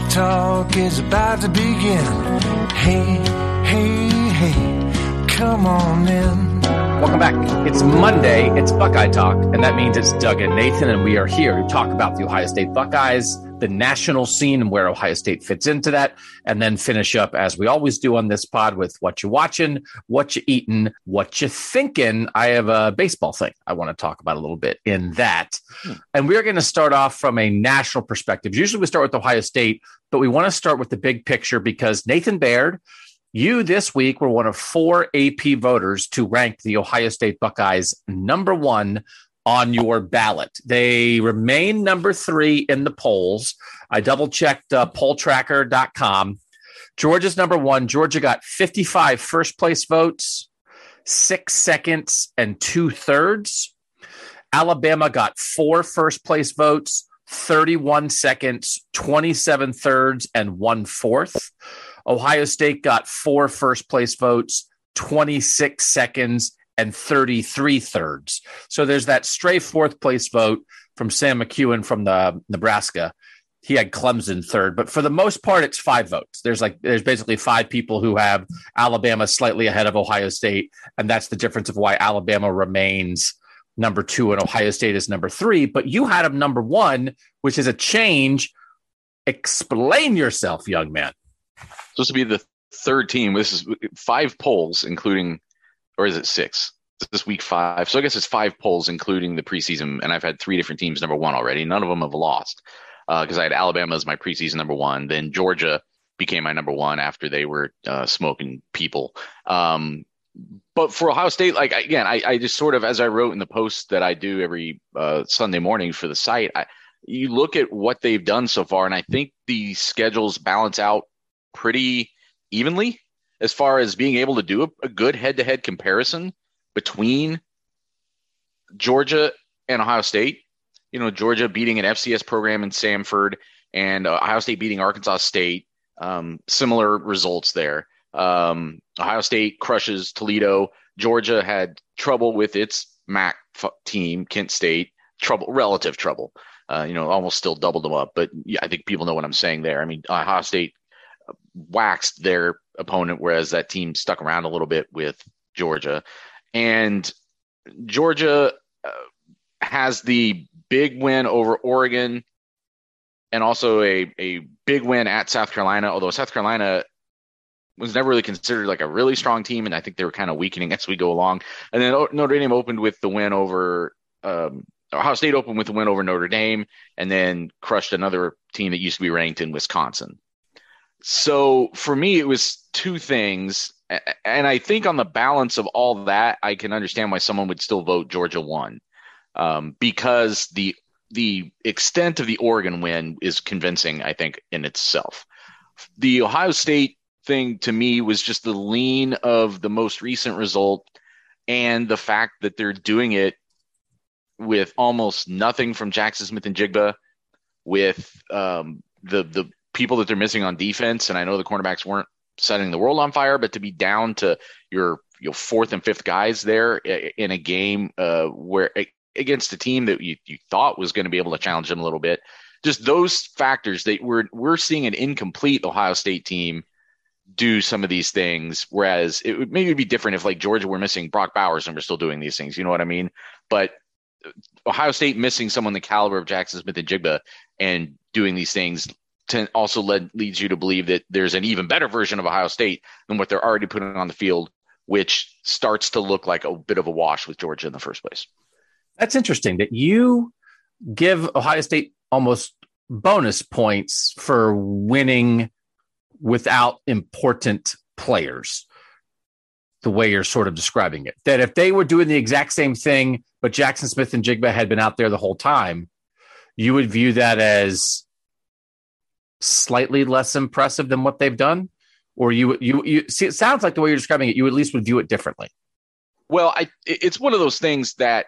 talk is about to begin. Hey, hey, hey, come on in. Welcome back. It's Monday. It's Buckeye Talk, and that means it's Doug and Nathan, and we are here to talk about the Ohio State Buckeyes, the national scene, and where Ohio State fits into that, and then finish up, as we always do on this pod, with what you watching, what you eating, what you thinking. I have a baseball thing I want to talk about a little bit in that. And we're going to start off from a national perspective. Usually we start with Ohio State, but we want to start with the big picture because Nathan Baird, you this week were one of 4 AP voters to rank the Ohio State Buckeyes number 1 on your ballot. They remain number 3 in the polls. I double-checked polltracker.com. Georgia's number 1. Georgia got 55 first-place votes, 6 seconds, and 2/3. Alabama got 4 first-place votes, 31 seconds, 27 thirds, and 1/4. Ohio State got 4 first-place votes, 26 seconds, and 33 thirds. So there's that stray 4th-place vote from Sam McEwen from the Nebraska. He had Clemson 3rd, but for the most part, it's 5 votes. There's basically 5 people who have Alabama slightly ahead of Ohio State, and that's the difference of why Alabama remains number 2 and Ohio State is number 3. But you had them number 1, which is a change. Explain yourself, young man. Supposed to be the 3rd team. This is 5 polls, including, or is it 6? This is week 5. So I guess it's 5 polls, including the preseason. And I've had 3 different teams number 1 already. None of them have lost because I had Alabama as my preseason number 1. Then Georgia became my number 1 after they were smoking people. But for Ohio State, I just sort of, as I wrote in the post that I do every Sunday morning for the site, you look at what they've done so far, and I think the schedules balance out pretty evenly as far as being able to do a good head-to-head comparison between Georgia and Ohio State. You know, Georgia beating an FCS program in Samford and Ohio State beating Arkansas State. Similar results there. Ohio State crushes Toledo. Georgia had trouble with its MAC team, Kent State. Relative trouble. Almost still doubled them up. But yeah, I think people know what I'm saying there. I mean, Ohio State waxed their opponent, whereas that team stuck around a little bit with Georgia. And Georgia has the big win over Oregon and also a big win at South Carolina, although South Carolina was never really considered like a really strong team, and I think they were kind of weakening as we go along. And then Notre Dame opened with the win over Ohio State opened with the win over Notre Dame and then crushed another team that used to be ranked in Wisconsin. So for me, it was 2 things. And I think on the balance of all that, I can understand why someone would still vote Georgia 1 because the extent of the Oregon win is convincing, I think, in itself. The Ohio State thing to me was just the lean of the most recent result and the fact that they're doing it with almost nothing from Jackson Smith and Jigba, with the people that they're missing on defense. And I know the cornerbacks weren't setting the world on fire, but to be down to your 4th and 5th guys there in a game where against a team that you thought was going to be able to challenge them a little bit, just those factors that we're seeing an incomplete Ohio State team do some of these things, whereas it would maybe be different if like Georgia were missing Brock Bowers and we're still doing these things. You know what I mean? But Ohio State missing someone the caliber of Jackson Smith and Jigba and doing these things also leads you to believe that there's an even better version of Ohio State than what they're already putting on the field, which starts to look like a bit of a wash with Georgia in the first place. That's interesting that you give Ohio State almost bonus points for winning without important players, the way you're sort of describing it. That if they were doing the exact same thing, but Jackson Smith and Jigba had been out there the whole time, you would view that as slightly less impressive than what they've done? Or you see, it sounds like the way you're describing it, you at least would view it differently. Well, it's one of those things that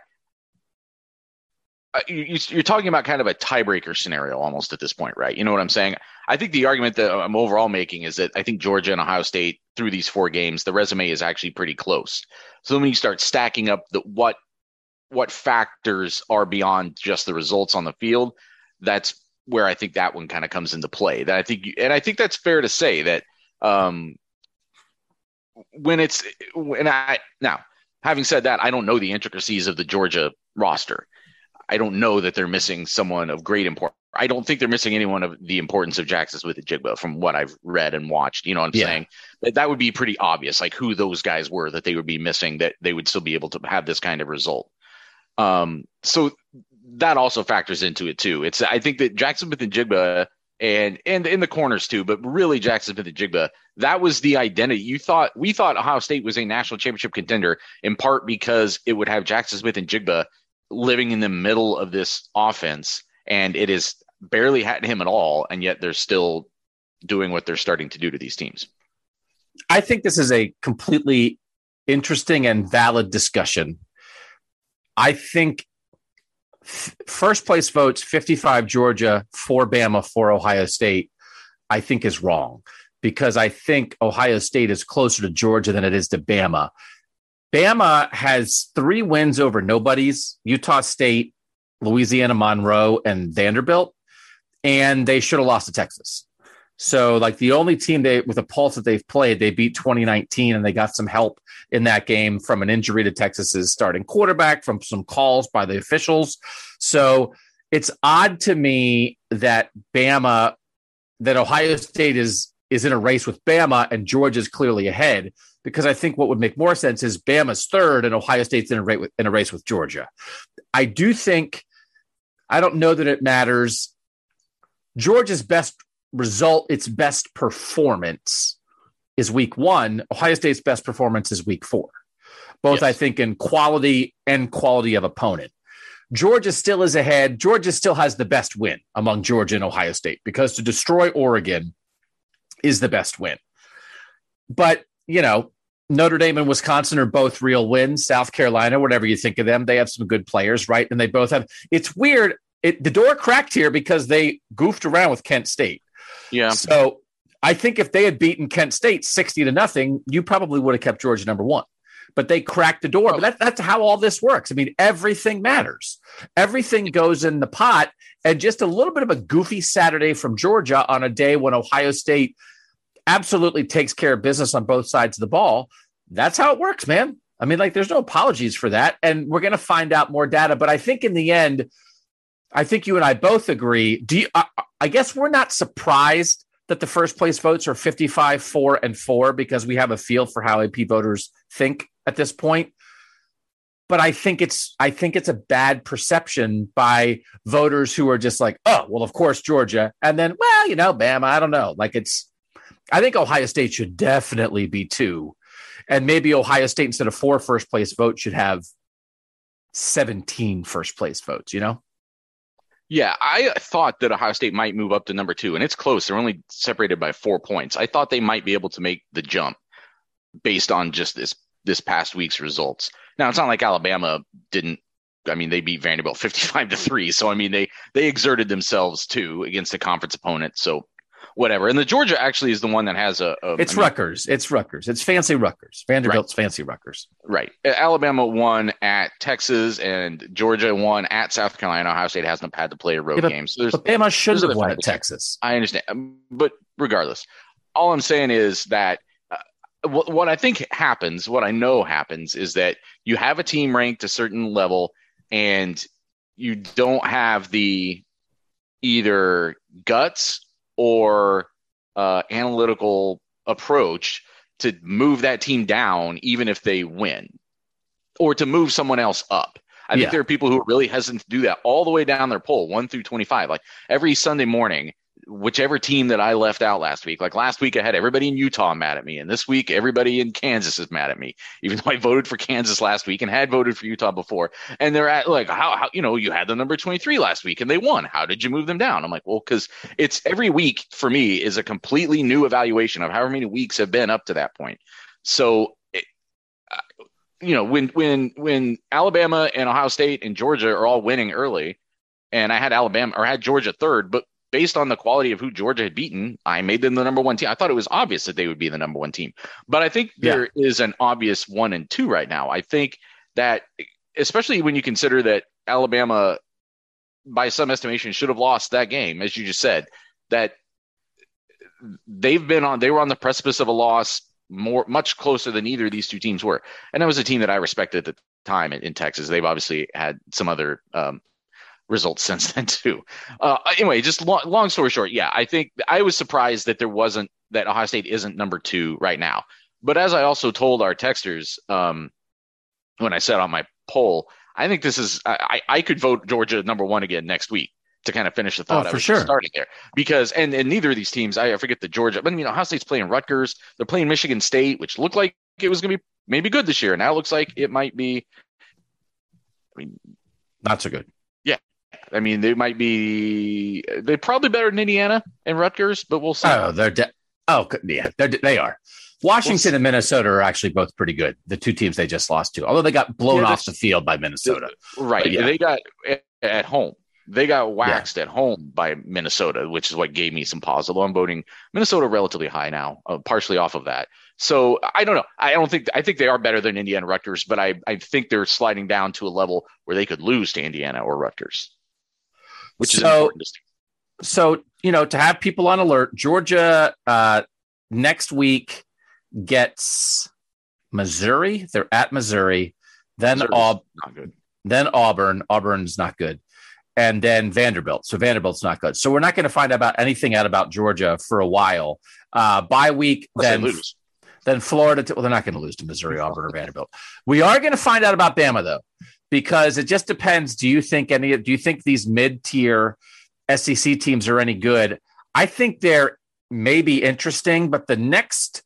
you're talking about kind of a tiebreaker scenario almost at this point, right? You know what I'm saying? I think the argument that I'm overall making is that I think Georgia and Ohio State through these 4 games, the resume is actually pretty close. So when you start stacking up what factors are beyond just the results on the field, that's where I think that one kind of comes into play. That I think that's fair to say that now, having said that, I don't know the intricacies of the Georgia roster. I don't know that they're missing someone of great importance. I don't think they're missing anyone of the importance of Jackson Smith-Njigba from what I've read and watched. You know what I'm saying? That would be pretty obvious, like who those guys were that they would be missing, that they would still be able to have this kind of result. So that also factors into it too. I think that Jackson Smith-Njigba and in the corners too, but really Jackson Smith-Njigba, that was the identity. We thought Ohio State was a national championship contender in part because it would have Jackson Smith-Njigba living in the middle of this offense, and it is barely had him at all, and yet they're still doing what they're starting to do to these teams. I think this is a completely interesting and valid discussion. I think first place votes, 55 Georgia, 4 Bama, 4 Ohio State, I think is wrong, because I think Ohio State is closer to Georgia than it is to Bama. Bama has 3 wins over nobodies: Utah State, Louisiana Monroe, and Vanderbilt, and they should have lost to Texas. So, like, the only team with a pulse that they've played, they beat 2019, and they got some help in that game from an injury to Texas's starting quarterback, from some calls by the officials. So it's odd to me that Ohio State is in a race with Bama and Georgia's clearly ahead, because I think what would make more sense is Bama's third and Ohio State's in a race with Georgia. I don't know that it matters. Georgia's best result, its best performance, is week 1. Ohio State's best performance is week 4. Both, yes, I think, in quality and quality of opponent. Georgia still is ahead. Georgia still has the best win among Georgia and Ohio State, because to destroy Oregon is the best win. But, Notre Dame and Wisconsin are both real wins. South Carolina, whatever you think of them, they have some good players, right? And they both have – it's weird. The door cracked here because they goofed around with Kent State. Yeah. So I think if they had beaten Kent State 60-0, you probably would have kept Georgia number 1. But they cracked the door. But that's how all this works. I mean, everything matters. Everything goes in the pot. And just a little bit of a goofy Saturday from Georgia on a day when Ohio State absolutely takes care of business on both sides of the ball. That's how it works, man. I mean, like, there's no apologies for that. And we're going to find out more data. But I think in the end, I think you and I both agree. I guess we're not surprised that the first place votes are 55, 4, and 4, because we have a feel for how AP voters think at this point. But I think it's a bad perception by voters who are just like, oh, well, of course, Georgia. And then, well, Bama, I don't know. I think Ohio State should definitely be 2. And maybe Ohio State, instead of 4 first place votes, should have 17 first place votes, Yeah, I thought that Ohio State might move up to number 2, and it's close. They're only separated by 4 points. I thought they might be able to make the jump based on just this past week's results. Now, it's not like Alabama didn't. I mean, they beat Vanderbilt 55-3. So, I mean, they exerted themselves too against a conference opponent. So, whatever. And the Georgia actually is the one that has Rutgers. It's Rutgers. It's fancy Rutgers. Vanderbilt's right. Fancy Rutgers. Right. Alabama won at Texas, and Georgia won at South Carolina. Ohio State hasn't had to play a road game. So but Bama should have won at Texas. I understand. But regardless, all I'm saying is that what I think happens, what I know happens, is that you have a team ranked a certain level, and you don't have the either guts or analytical approach to move that team down, even if they win, or to move someone else up. I think there are people who are really hesitant to do that all the way down their poll, 1 through 25. Like every Sunday morning, whichever team that I left out last week, like last week I had everybody in Utah mad at me, and this week everybody in Kansas is mad at me, even though I voted for Kansas last week and had voted for Utah before. And they're at like, how you had the number 23 last week and they won. How did you move them down? I'm like, well, because it's every week for me is a completely new evaluation of however many weeks have been up to that point. So, when Alabama and Ohio State and Georgia are all winning early, and I had Georgia third, but based on the quality of who Georgia had beaten, I made them the number 1 team. I thought it was obvious that they would be the number 1 team. But I think there is an obvious 1 and 2 right now. I think that, especially when you consider that Alabama by some estimation, should have lost that game, as you just said, that they were on the precipice of a loss much closer than either of these two teams were. And that was a team that I respected at the time in Texas. They've obviously had some other results since then too. Anyway, just long story short, yeah, I think I was surprised that that Ohio State isn't number 2 right now. But as I also told our texters when I said on my poll, I think this is I could vote Georgia number 1 again next week to kind of finish the thought. Oh, for sure. Starting there because and neither of these teams, I forget the Georgia, but Ohio State's playing Rutgers. They're playing Michigan State, which looked like it was going to be maybe good this year. Now it looks like it might be. Not so good. Yeah, they're probably better than Indiana and Rutgers, but we'll see. Oh, they are. Washington and Minnesota are actually both pretty good. The two teams they just lost to, although they got blown off the field by Minnesota. Right. Yeah. They got at home. They got waxed at home by Minnesota, which is what gave me some pause. Although I'm voting Minnesota relatively high now, partially off of that. So I don't know. I think they are better than Indiana and Rutgers, but I think they're sliding down to a level where they could lose to Indiana or Rutgers, which is important. So, to have people on alert, Georgia next week gets Missouri. They're at Missouri. Then not good. Then Auburn. Auburn's not good. And then Vanderbilt. So Vanderbilt's not good. So we're not going to find out anything about Georgia for a while. Bye week, then Florida. Well, they're not going to lose to Missouri, Auburn, or Vanderbilt. We are going to find out about Bama, though, because it just depends. Do you think these mid-tier SEC teams are any good? I think they're maybe interesting, but the next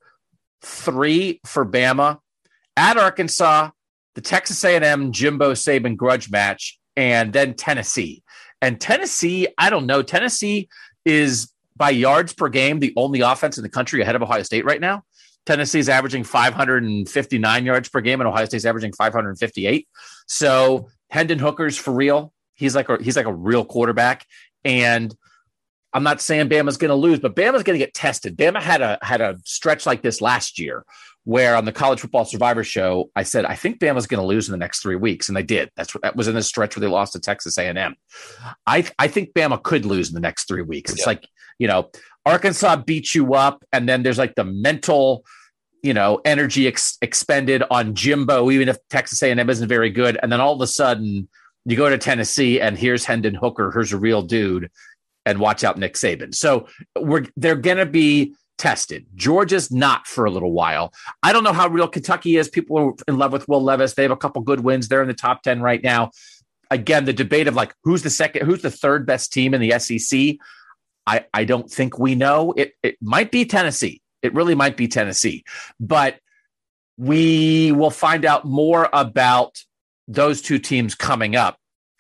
3 for Bama at Arkansas, the Texas A&M Jimbo Saban grudge match, and then Tennessee. And Tennessee, I don't know. Tennessee is by yards per game the only offense in the country ahead of Ohio State right now. Tennessee's averaging 559 yards per game, and Ohio State's averaging 558. So Hendon Hooker's for real. He's like a real quarterback. And I'm not saying Bama's going to lose, but Bama's going to get tested. Bama had a stretch like this last year where on the College Football Survivor Show, I said, I think Bama's going to lose in the next 3 weeks. And they did. That was in the stretch where they lost to Texas A&M. I think Bama could lose in the next 3 weeks. It's like, Arkansas beats you up. And then there's like the mental, energy expended on Jimbo, even if Texas A&M isn't very good. And then all of a sudden you go to Tennessee and here's Hendon Hooker. Here's a real dude. And watch out Nick Saban. So they're going to be tested. Georgia's not for a little while. I don't know how real Kentucky is. People are in love with Will Levis. They have a couple good wins. They're in the top 10 right now. Again, the debate of who's the third best team in the SEC. I don't think we know. It might be Tennessee. It really might be Tennessee. But we will find out more about those two teams coming up.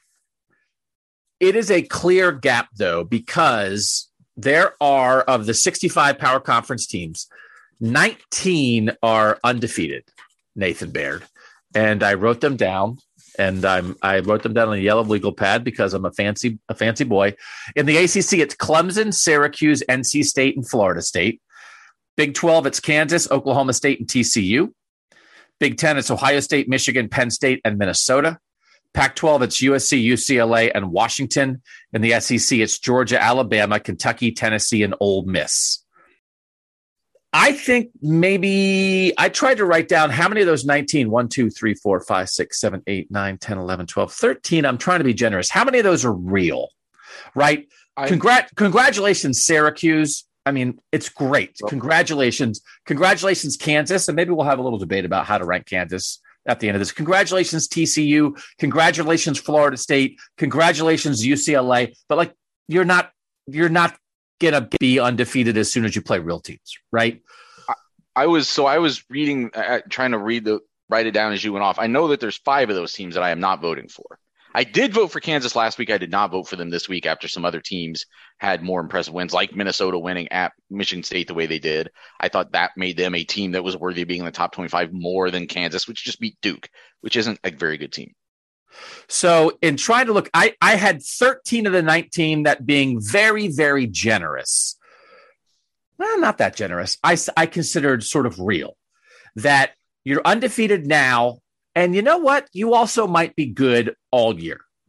It is a clear gap, though, because there are, of the 65 power conference teams, 19 are undefeated, Nathan Baird. And I wrote them down, and I wrote them down on a yellow legal pad because I'm a fancy boy. In the ACC, it's Clemson, Syracuse, NC State, and Florida State. Big 12, it's Kansas, Oklahoma State, and TCU. Big 10, it's Ohio State, Michigan, Penn State, and Minnesota. Pac-12, it's USC, UCLA, and Washington. In the SEC, it's Georgia, Alabama, Kentucky, Tennessee, and Ole Miss. I think maybe I tried to write down how many of those 19, 1, 2, 3, 4, 5, 6, 7, 8, 9, 10, 11, 12, 13. I'm trying to be generous. How many of those are real, right? Congratulations, Syracuse. I mean, it's great. Congratulations, Kansas. And maybe we'll have a little debate about how to rank Kansas at the end of this. Congratulations, TCU. Congratulations, Florida State. Congratulations, UCLA. But you're not going to be undefeated as soon as you play real teams, right? I was reading, trying to write it down as you went off. I know that there's 5 of those teams that I am not voting for. I did vote for Kansas last week. I did not vote for them this week after some other teams had more impressive wins, like Minnesota winning at Michigan State the way they did. I thought that made them a team that was worthy of being in the top 25 more than Kansas, which just beat Duke, which isn't a very good team. So in trying to look, I had 13 of the 19 that being very, very generous. Well, not that generous. I considered sort of real, that you're undefeated now. And you know what? You also might be good all year.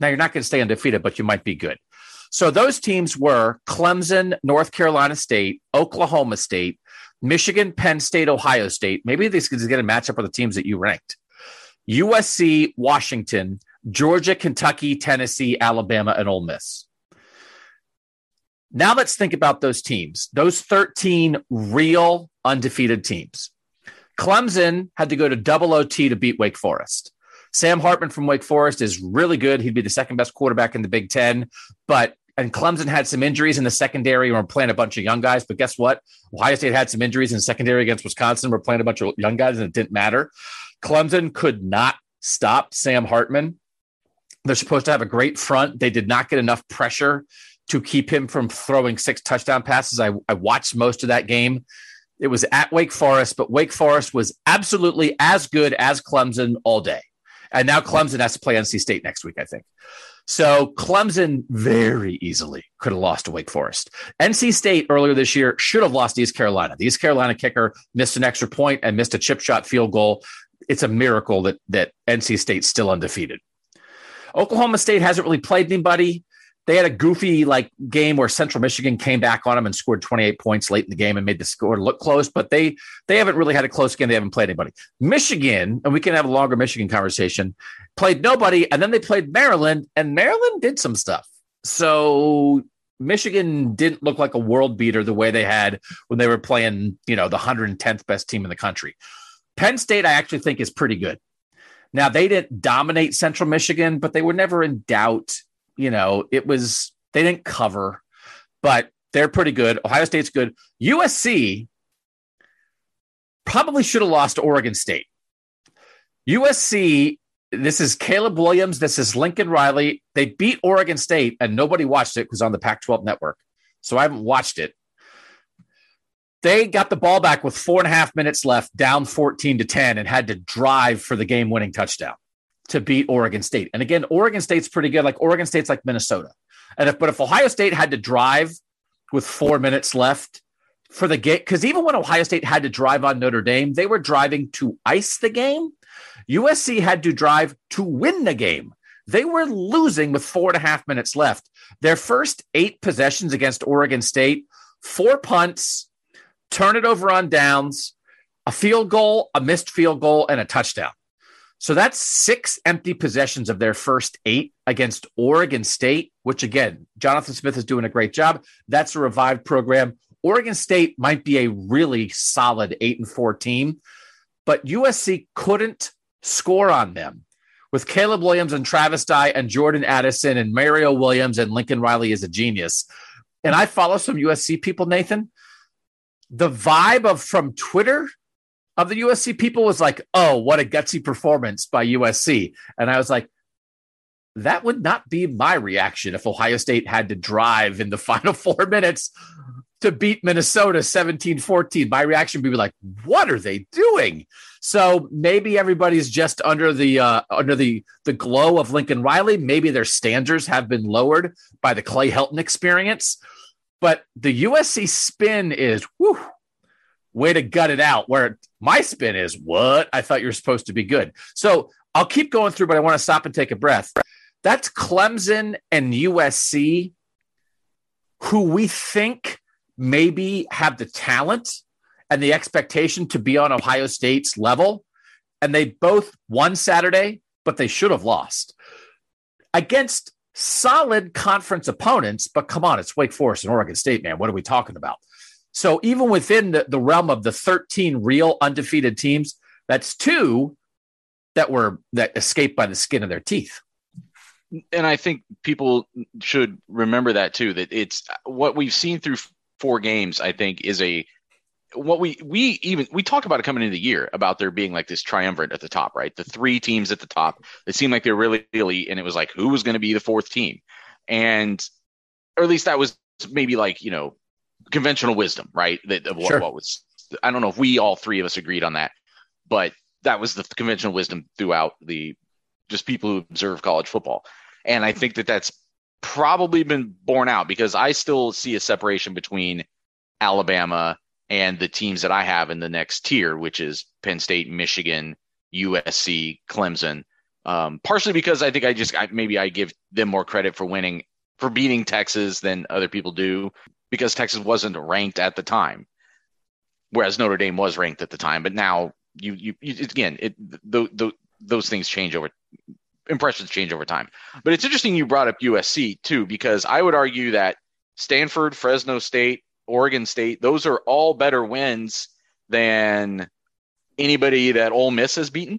Now, you're not going to stay undefeated, but you might be good. So those teams were Clemson, North Carolina State, Oklahoma State, Michigan, Penn State, Ohio State. Maybe this is going to match up with the teams that you ranked. USC, Washington, Georgia, Kentucky, Tennessee, Alabama, and Ole Miss. Now let's think about those teams, those 13 real undefeated teams. Clemson had to go to double OT to beat Wake Forest. Sam Hartman from Wake Forest is really good. He'd be the second best quarterback in the Big Ten, and Clemson had some injuries in the secondary and were playing a bunch of young guys. But guess what? Ohio State had some injuries in the secondary against Wisconsin. We're playing a bunch of young guys, and it didn't matter. Clemson could not stop Sam Hartman. They're supposed to have a great front. They did not get enough pressure to keep him from throwing 6 touchdown passes. I watched most of that game. It was at Wake Forest, but Wake Forest was absolutely as good as Clemson all day. And now Clemson has to play NC State next week, I think. So Clemson very easily could have lost to Wake Forest. NC State earlier this year should have lost to East Carolina. The East Carolina kicker missed an extra point and missed a chip shot field goal. It's a miracle that NC State's still undefeated. Oklahoma State hasn't really played anybody. They had a goofy game where Central Michigan came back on them and scored 28 points late in the game and made the score look close, but they haven't really had a close game. They haven't played anybody. Michigan, and we can have a longer Michigan conversation, played nobody, and then they played Maryland, and Maryland did some stuff. So Michigan didn't look like a world beater the way they had when they were playing, the 110th best team in the country. Penn State, I actually think, is pretty good. Now, they didn't dominate Central Michigan, but they were never in doubt. They didn't cover, but they're pretty good. Ohio State's good. USC probably should have lost to Oregon State. USC, this is Caleb Williams. This is Lincoln Riley. They beat Oregon State, and nobody watched it because on the Pac-12 network. So I haven't watched it. They got the ball back with 4.5 minutes left, down 14-10, and had to drive for the game-winning touchdown to beat Oregon State. And again, Oregon State's pretty good. Oregon State's like Minnesota. But if Ohio State had to drive with 4 minutes left for the game, because even when Ohio State had to drive on Notre Dame, they were driving to ice the game. USC had to drive to win the game. They were losing with 4.5 minutes left. Their first 8 possessions against Oregon State, 4 punts, turn it over on downs, a field goal, a missed field goal, and a touchdown. So that's 6 empty possessions of their first 8 against Oregon State, which, again, Jonathan Smith is doing a great job. That's a revived program. Oregon State might be a really solid 8-4 team, but USC couldn't score on them. With Caleb Williams and Travis Dye and Jordan Addison and Mario Williams and Lincoln Riley is a genius. And I follow some USC people, Nathan. The vibe from Twitter of the USC people was like, oh, what a gutsy performance by USC. And I was like, that would not be my reaction if Ohio State had to drive in the final 4 minutes to beat Minnesota 17-14. My reaction would be like, what are they doing? So maybe everybody's just under the glow of Lincoln Riley. Maybe their standards have been lowered by the Clay Helton experience. But the USC spin is, way to gut it out, where my spin is, what? I thought you were supposed to be good. So I'll keep going through, but I want to stop and take a breath. That's Clemson and USC, who we think maybe have the talent and the expectation to be on Ohio State's level. And they both won Saturday, but they should have lost against solid conference opponents. But come on, it's Wake Forest and Oregon State, man. What are we talking about? So even within the realm of the 13 real undefeated teams, that's 2 that escaped by the skin of their teeth. And I think people should remember that too, that it's what we've seen through 4 games, I think, is what we talk about it coming into the year about there being like this triumvirate at the top, right? The 3 teams at the top, it seemed like they're really elite, and it was like, who was going to be the 4th team? And, or at least that was maybe like, conventional wisdom, right? Sure. What was, I don't know if we all 3 of us agreed on that, but that was the conventional wisdom throughout just people who observe college football. And I think that that's probably been borne out, because I still see a separation between Alabama and the teams that I have in the next tier, which is Penn State, Michigan, USC, Clemson. Partially because I think maybe I give them more credit for beating Texas than other people do, because Texas wasn't ranked at the time, whereas Notre Dame was ranked at the time. But now those things change impressions change over time. But it's interesting you brought up USC too, because I would argue that Stanford, Fresno State, Oregon State, those are all better wins than anybody that Ole Miss has beaten.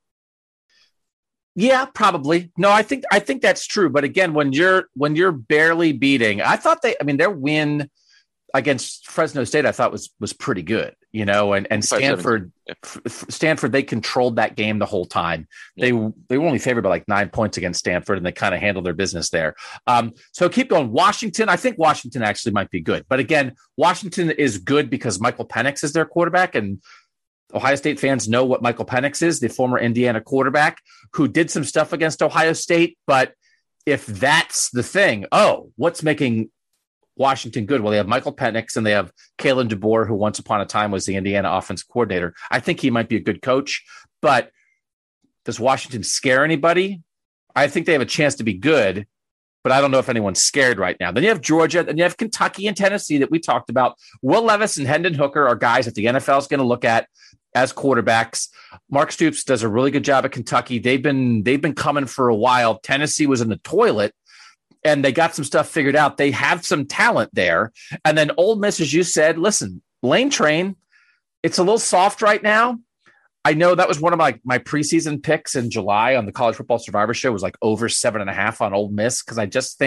Yeah, probably. No, I think that's true. But again, when you're barely beating, I thought their win against Fresno State, I thought was pretty good, and Stanford, they controlled that game the whole time. Yeah. They were only favored by like 9 points against Stanford, and they kind of handled their business there. So keep going. Washington, I think Washington actually might be good. But again, Washington is good because Michael Penix is their quarterback, and Ohio State fans know what Michael Penix is, the former Indiana quarterback who did some stuff against Ohio State. But if that's the thing, what's making Washington good? Well, they have Michael Penix and they have Kalen DeBoer, who once upon a time was the Indiana offensive coordinator. I think he might be a good coach, but does Washington scare anybody? I think they have a chance to be good, but I don't know if anyone's scared right now. Then you have Georgia, then you have Kentucky and Tennessee that we talked about. Will Levis and Hendon Hooker are guys that the NFL is going to look at as quarterbacks. Mark Stoops does a really good job at Kentucky. They've been coming for a while. Tennessee was in the toilet, and they got some stuff figured out. They have some talent there. And then Ole Miss, as you said, listen, Lane Train, it's a little soft right now. I know that was one of my preseason picks in July on the College Football Survivor Show, was like over 7.5 on Ole Miss, because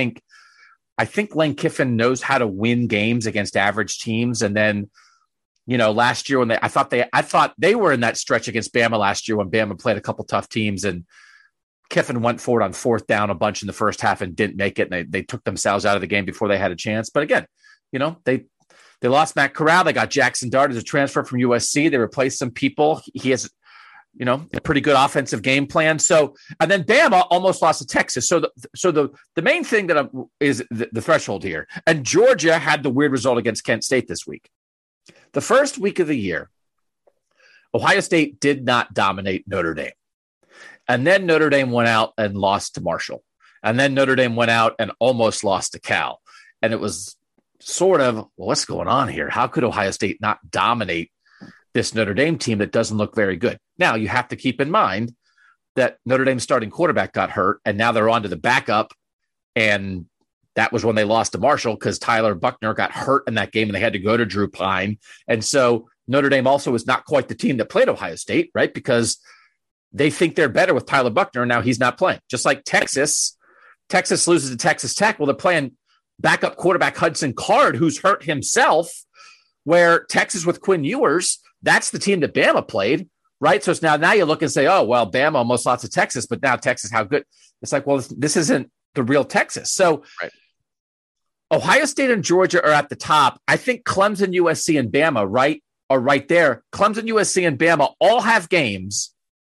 I think Lane Kiffin knows how to win games against average teams. And then, last year when I thought they were in that stretch against Bama last year when Bama played a couple tough teams, and Kiffin went for it on fourth down a bunch in the first half and didn't make it. And they took themselves out of the game before they had a chance. But again, they lost Matt Corral. They got Jackson Dart as a transfer from USC. They replaced some people. He has, a pretty good offensive game plan. So, and then Bama almost lost to Texas. So the main thing that is the threshold here. And Georgia had the weird result against Kent State this week. The first week of the year, Ohio State did not dominate Notre Dame. And then Notre Dame went out and lost to Marshall. And then Notre Dame went out and almost lost to Cal. And it was sort of, what's going on here? How could Ohio State not dominate this Notre Dame team that doesn't look very good? Now, you have to keep in mind that Notre Dame's starting quarterback got hurt, and now they're on to the backup. And that was when they lost to Marshall, because Tyler Buchner got hurt in that game and they had to go to Drew Pine. And so Notre Dame also is not quite the team that played Ohio State, right? Because they think they're better with Tyler Buchner, and now he's not playing. Just like Texas loses to Texas Tech. Well, they're playing backup quarterback Hudson Card, who's hurt himself, where Texas with Quinn Ewers, that's the team that Bama played, right? So it's now you look and say, oh, well, Bama almost lost to Texas, but now Texas, how good? It's like, well, this isn't the real Texas. So right. Ohio State and Georgia are at the top. I think Clemson, USC, and Bama, right, are right there. Clemson, USC, and Bama all have games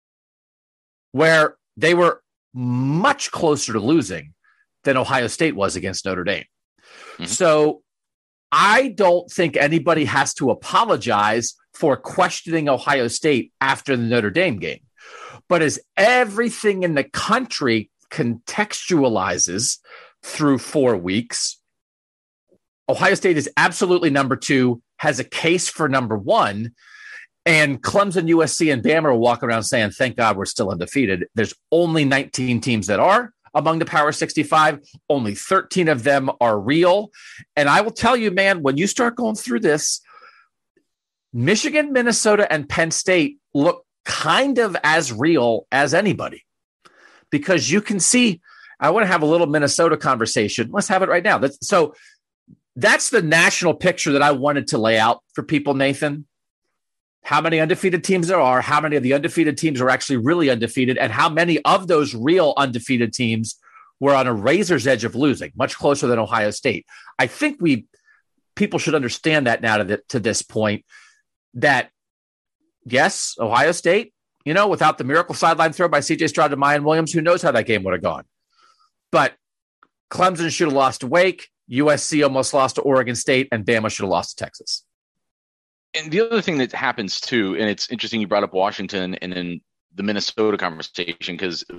where they were much closer to losing than Ohio State was against Notre Dame. Mm-hmm. So I don't think anybody has to apologize for questioning Ohio State after the Notre Dame game. But as everything in the country contextualizes through 4 weeks, Ohio State is absolutely number 2, has a case for number 1, and Clemson, USC, and Bama are walking around saying, thank God we're still undefeated. There's only 19 teams that are among the Power 65. Only 13 of them are real. And I will tell you, man, when you start going through this, Michigan, Minnesota, and Penn State look kind of as real as anybody, because you can see, I want to have a little Minnesota conversation. Let's have it right now. That's the national picture that I wanted to lay out for people, Nathan. How many undefeated teams there are, how many of the undefeated teams are actually really undefeated, and how many of those real undefeated teams were on a razor's edge of losing, much closer than Ohio State. I think people should understand that now to this point, that yes, Ohio State, without the miracle sideline throw by C.J. Stroud to Mayan Williams, who knows how that game would have gone. But Clemson should have lost to Wake, USC almost lost to Oregon State, and Bama should have lost to Texas. And the other thing that happens too, and it's interesting you brought up Washington and then the Minnesota conversation, because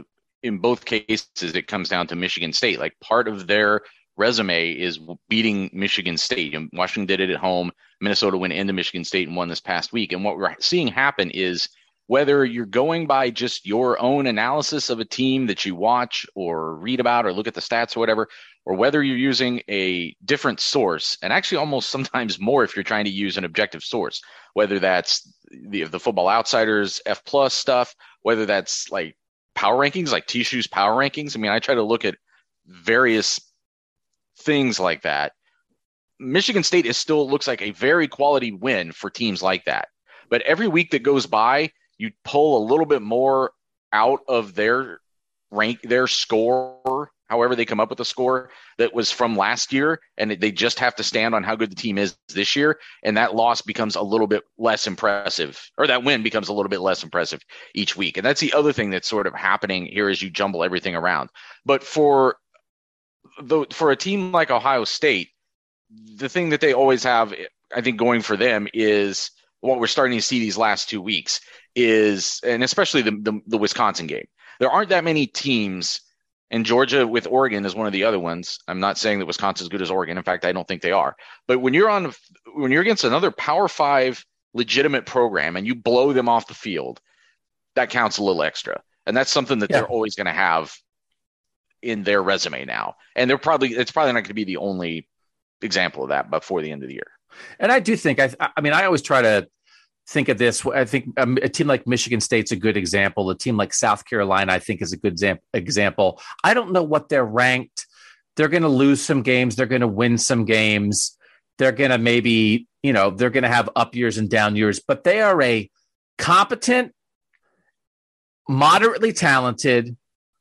in both cases, it comes down to Michigan State. Like part of their resume is beating Michigan State. And Washington did it at home. Minnesota went into Michigan State and won this past week. And what we're seeing happen is whether you're going by just your own analysis of a team that you watch or read about or look at the stats or whatever, or whether you're using a different source, and actually almost sometimes more if you're trying to use an objective source, whether that's the Football Outsiders F+ stuff, whether that's like power rankings, like T-Shoe's power rankings. I mean, I try to look at various things like that. Michigan State is still looks like a very quality win for teams like that. But every week that goes by, you pull a little bit more out of their rank, their score, however they come up with a score that was from last year, and they just have to stand on how good the team is this year, and that loss becomes a little bit less impressive, or that win becomes a little bit less impressive each week. And that's the other thing that's sort of happening here as you jumble everything around. But for a team like Ohio State, the thing that they always have, I think, going for them is what we're starting to see these last 2 weeks is, and especially the Wisconsin game. There aren't that many teams, and Georgia with Oregon is one of the other ones. I'm not saying that Wisconsin's as good as Oregon. In fact, I don't think they are. But when you're against another Power 5 legitimate program and you blow them off the field, that counts a little extra. And that's something that they're always going to have in their resume now. And it's probably not going to be the only example of that before the end of the year. And I do think, I mean, I always try to think of this. I think a team like Michigan State's a good example. A team like South Carolina, I think, is a good example. I don't know what they're ranked. They're going to lose some games. They're going to win some games. They're going to maybe, they're going to have up years and down years, but they are a competent, moderately talented,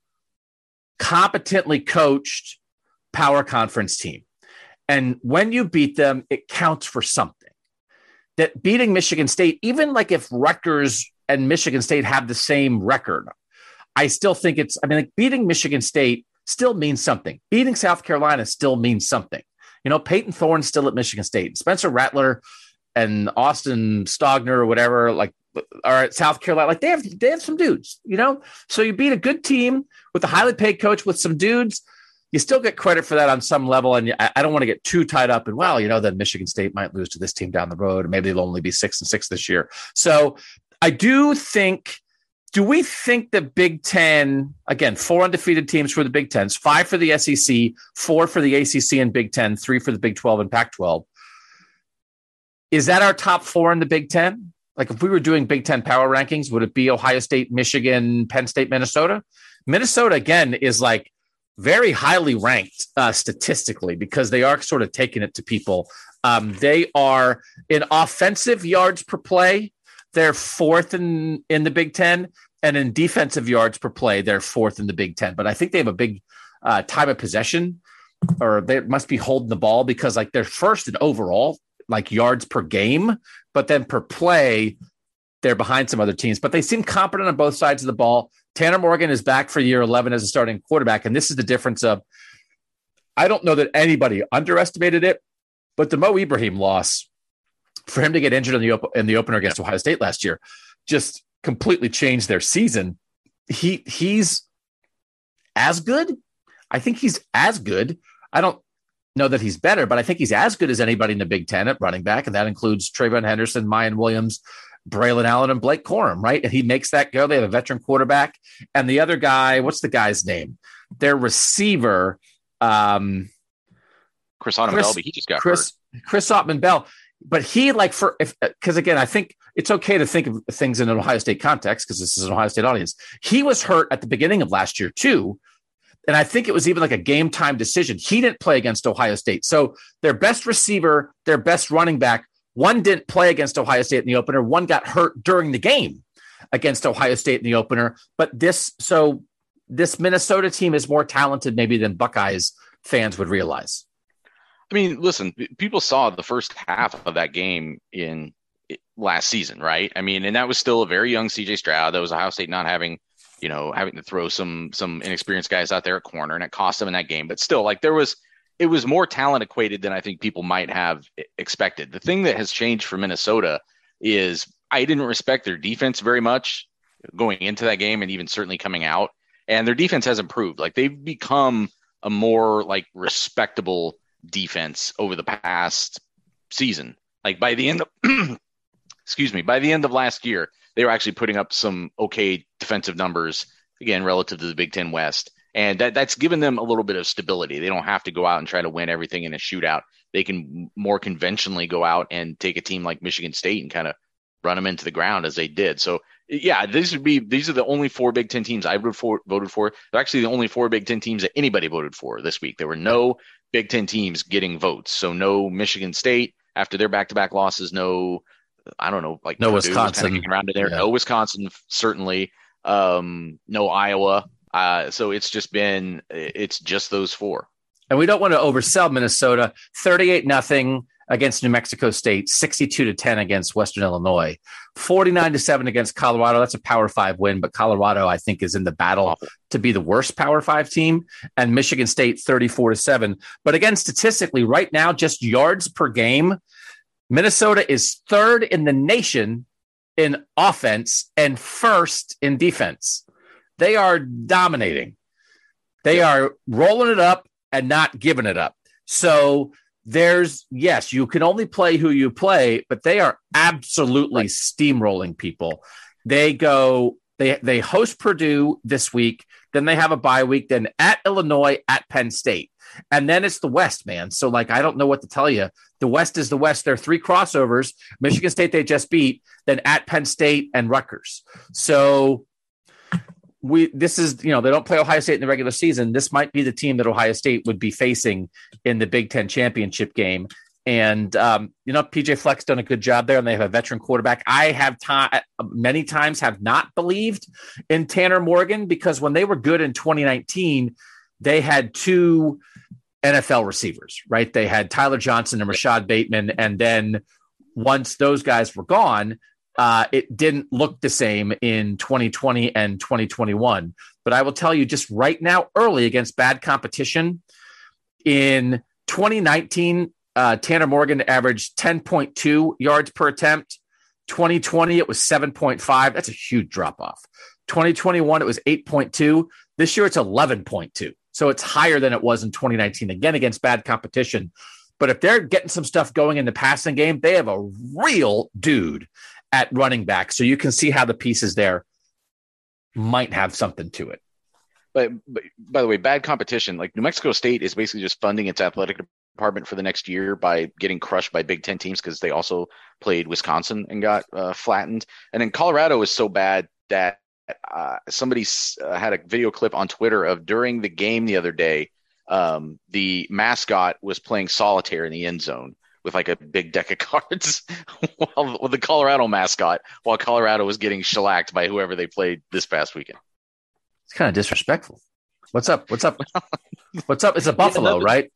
competently coached power conference team. And when you beat them, it counts for something. That beating Michigan State, even like if Rutgers and Michigan State have the same record, I still think beating Michigan State still means something. Beating South Carolina still means something. Peyton Thorne's still at Michigan State. Spencer Rattler and Austin Stogner or whatever, are at South Carolina. They have some dudes, So you beat a good team with a highly paid coach with some dudes. You still get credit for that on some level. And I don't want to get too tied up in, then Michigan State might lose to this team down the road, or maybe they'll only be 6-6 this year. So I do think, do we think the Big Ten, again, 4 undefeated teams for the Big Tens, 5 for the SEC, 4 for the ACC and Big Ten, 3 for the Big 12 and Pac-12. Is that our top 4 in the Big Ten? Like if we were doing Big Ten power rankings, would it be Ohio State, Michigan, Penn State, Minnesota? Minnesota, again, is very highly ranked statistically because they are sort of taking it to people. They are in offensive yards per play. They're 4th in the Big Ten, and in defensive yards per play, they're 4th in the Big Ten. But I think they have a big time of possession, or they must be holding the ball because they're first in overall, yards per game, but then per play, they're behind some other teams. But they seem competent on both sides of the ball. Tanner Morgan is back for year 11 as a starting quarterback. And this is the difference of, I don't know that anybody underestimated it, but the Mo Ibrahim loss, for him to get injured in the opener against Ohio State last year, just completely changed their season. He's as good. I think he's as good. I don't know that he's better, but I think he's as good as anybody in the Big Ten at running back. And that includes Trayvon Henderson, Mayan Williams, Braylon Allen, and Blake Corum, right? And he makes that go. They have a veteran quarterback. And the other guy, what's the guy's name? Their receiver. Chris Autman-Bell, but he just got hurt. Chris Autman-Bell. But he because again, I think it's okay to think of things in an Ohio State context because this is an Ohio State audience. He was hurt at the beginning of last year too. And I think it was even a game time decision. He didn't play against Ohio State. So their best receiver, their best running back, one didn't play against Ohio State in the opener. One got hurt during the game against Ohio State in the opener. But this Minnesota team is more talented maybe than Buckeyes fans would realize. I mean, listen, people saw the first half of that game in last season, right? I mean, and that was still a very young CJ Stroud. That was Ohio State not having to throw some inexperienced guys out there at corner, and it cost them in that game. But still, it was more talent equated than I think people might have expected. The thing that has changed for Minnesota is I didn't respect their defense very much going into that game and even certainly coming out. and their defense has improved. Like they've become a more like respectable defense over the past season. Like by the end of, by the end of last year, they were actually putting up some okay defensive numbers, again, relative to the Big Ten West. And that's given them a little bit of stability. They don't have to go out and try to win everything in a shootout. They can more conventionally go out and take a team like Michigan State and kind of run them into the ground as they did. So, yeah, these are the only 4 Big Ten teams I voted for. They're actually the only 4 Big Ten teams that anybody voted for this week. There were no Big Ten teams getting votes. So no Michigan State after their back-to-back losses. No, I don't know, like no Purdue Wisconsin around in there. Yeah. No Wisconsin, certainly. No Iowa. So it's just those 4. And we don't want to oversell Minnesota. 38-0 against New Mexico State, 62-10 against Western Illinois, 49-7 against Colorado. That's a Power 5 win, but Colorado, I think, is in the battle to be the worst Power 5 team. And Michigan State, 34-7. But again, statistically, right now, just yards per game, Minnesota is 3rd in the nation in offense and 1st in defense. They are dominating. They are rolling it up and not giving it up. So yes, you can only play who you play, but they are absolutely steamrolling people. They host Purdue this week, then they have a bye week, then at Illinois, at Penn State. And then it's the West, man. So, like, I don't know what to tell you. The West is the West. There are 3 crossovers. Michigan State, they just beat, then at Penn State and Rutgers. So they don't play Ohio State in the regular season. This might be the team that Ohio State would be facing in the Big Ten championship game. And, PJ Fleck's done a good job there, and they have a veteran quarterback. I have many times have not believed in Tanner Morgan, because when they were good in 2019, they had 2 NFL receivers, right? They had Tyler Johnson and Rashad Bateman. And then once those guys were gone, it didn't look the same in 2020 and 2021. But I will tell you, just right now, early against bad competition, in 2019, Tanner Morgan averaged 10.2 yards per attempt. 2020, it was 7.5. That's a huge drop off. 2021, it was 8.2. This year, it's 11.2. So it's higher than it was in 2019, again, against bad competition. But if they're getting some stuff going in the passing game, they have a real dude at running back. So you can see how the pieces there might have something to it. But by the way, bad competition, like New Mexico State is basically just funding its athletic department for the next year by getting crushed by Big Ten teams, because they also played Wisconsin and got flattened. And then Colorado is so bad that somebody had a video clip on Twitter of during the game the other day, the mascot was playing solitaire in the end zone with like a big deck of cards with the Colorado mascot, while Colorado was getting shellacked by whoever they played this past weekend. It's kind of disrespectful. What's up? What's up? It's a buffalo, right?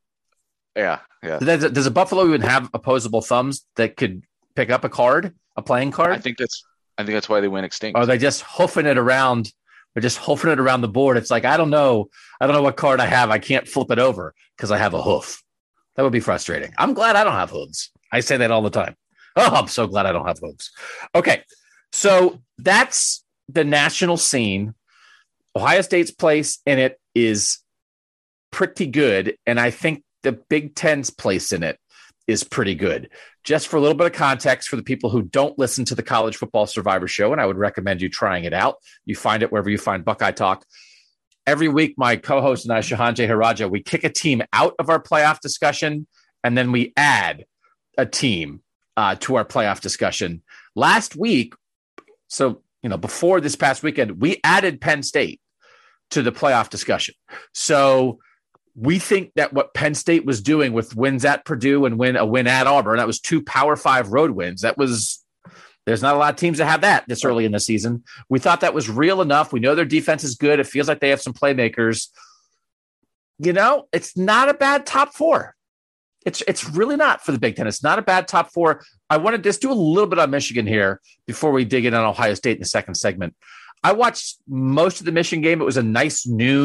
Yeah. Does a buffalo even have opposable thumbs that could pick up a playing card? I think that's why they went extinct. Or are they just hoofing it around? They're just hoofing it around the board. It's like, I don't know what card I have. I can't flip it over because I have a hoof. That would be frustrating. I'm glad I don't have hooves. I say that all the time. Oh, I'm so glad I don't have hooves. Okay, so that's the national scene. Ohio State's place in it is pretty good, and I think the Big Ten's place in it is pretty good. Just for a little bit of context for the people who don't listen to the College Football Survivor Show, and I would recommend you trying it out. You find it wherever you find Buckeye Talk. Every week, my co-host and I, Shahan Jeharaja, we kick a team out of our playoff discussion, and then we add a team to our playoff discussion. Last week, before this past weekend, we added Penn State to the playoff discussion. So we think that what Penn State was doing with wins at Purdue and a win at Auburn, that was 2 Power 5 road wins. There's not a lot of teams that have that this early in the season. We thought that was real enough. We know their defense is good. It feels like they have some playmakers. It's not a bad top 4. It's really not for the Big Ten. It's not a bad top 4. I want to just do a little bit on Michigan here before we dig in on Ohio State in the second segment. I watched most of the Michigan game. It was a nice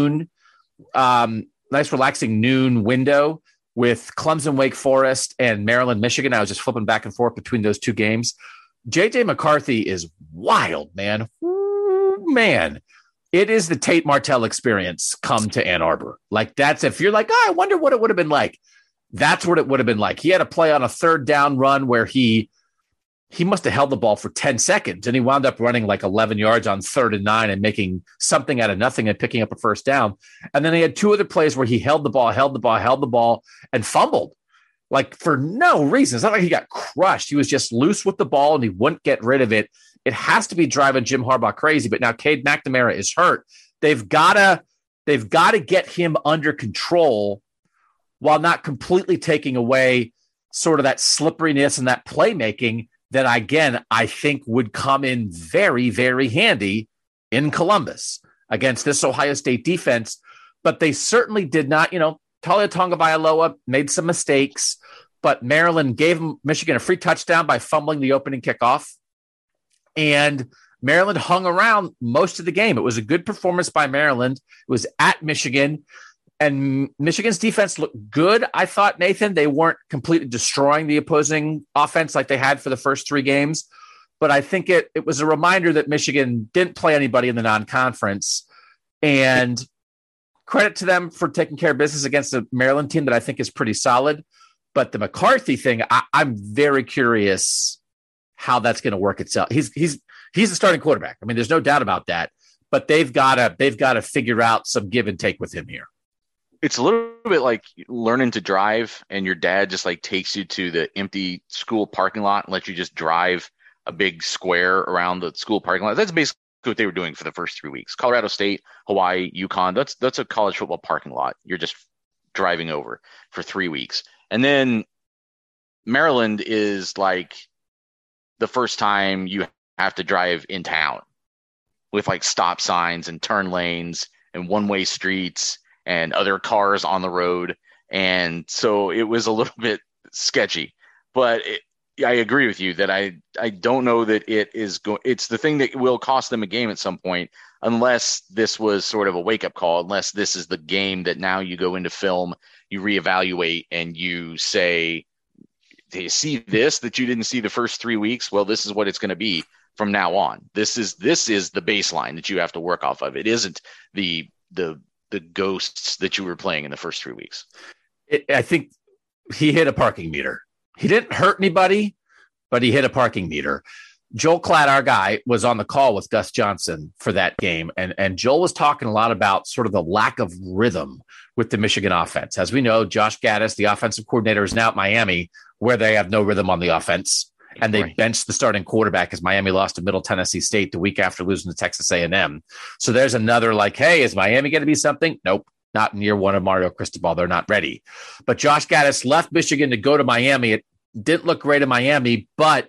relaxing noon window with Clemson, Wake Forest, and Maryland, Michigan. I was just flipping back and forth between those 2 games. J.J. McCarthy is wild, man. Ooh, man. it is the Tate Martell experience come to Ann Arbor. Like that's, if you're like, oh, I wonder what it would have been like. That's what it would have been like. He had a play on a third down run where he must have held the ball for 10 seconds and he wound up running like 11 yards on 3rd and 9 and making something out of nothing and picking up a first down. And then he had 2 other plays where he held the ball and fumbled like for no reason. It's not like he got crushed. He was just loose with the ball and he wouldn't get rid of it. It has to be driving Jim Harbaugh crazy, but now Cade McNamara is hurt. They've got to get him under control while not completely taking away sort of that slipperiness and that playmaking that, again, I think would come in very, very handy in Columbus against this Ohio State defense. But they certainly did not, Talia Tagovailoa made some mistakes, but Maryland gave Michigan a free touchdown by fumbling the opening kickoff. And Maryland hung around most of the game. It was a good performance by Maryland. It was at Michigan. And Michigan's defense looked good. I thought, Nathan, they weren't completely destroying the opposing offense like they had for the first 3 games. But I think it was a reminder that Michigan didn't play anybody in the non-conference. And credit to them for taking care of business against a Maryland team that I think is pretty solid. But the McCarthy thing, I'm very curious how that's going to work itself. He's the starting quarterback. I mean, there's no doubt about that. But they've got to figure out some give and take with him here. It's a little bit like learning to drive and your dad just like takes you to the empty school parking lot and lets you just drive a big square around the school parking lot. That's basically what they were doing for the first 3 weeks. Colorado State, Hawaii, UConn, that's a college football parking lot. You're just driving over for 3 weeks. And then Maryland is like the first time you have to drive in town with like stop signs and turn lanes and one-way streets and other cars on the road. And so it was a little bit sketchy, but I agree with you that I don't know that it's the thing that will cost them a game at some point, unless this was sort of a wake up call, unless this is the game that now you go into film, you reevaluate and you say, do you see this that you didn't see the first 3 weeks? Well, this is what it's going to be from now on. This is the baseline that you have to work off of. It isn't the ghosts that you were playing in the first 3 weeks. I think he hit a parking meter. He didn't hurt anybody, but he hit a parking meter. Joel Klatt, our guy, was on the call with Gus Johnson for that game. And Joel was talking a lot about sort of the lack of rhythm with the Michigan offense. As we know, Josh Gattis, the offensive coordinator, is now at Miami, where they have no rhythm on the offense. And they benched the starting quarterback as Miami lost to Middle Tennessee State the week after losing to Texas A&M. So there's another like, hey, is Miami going to be something? Nope, not in year 1 of Mario Cristobal. They're not ready. But Josh Gattis left Michigan to go to Miami. It didn't look great in Miami, but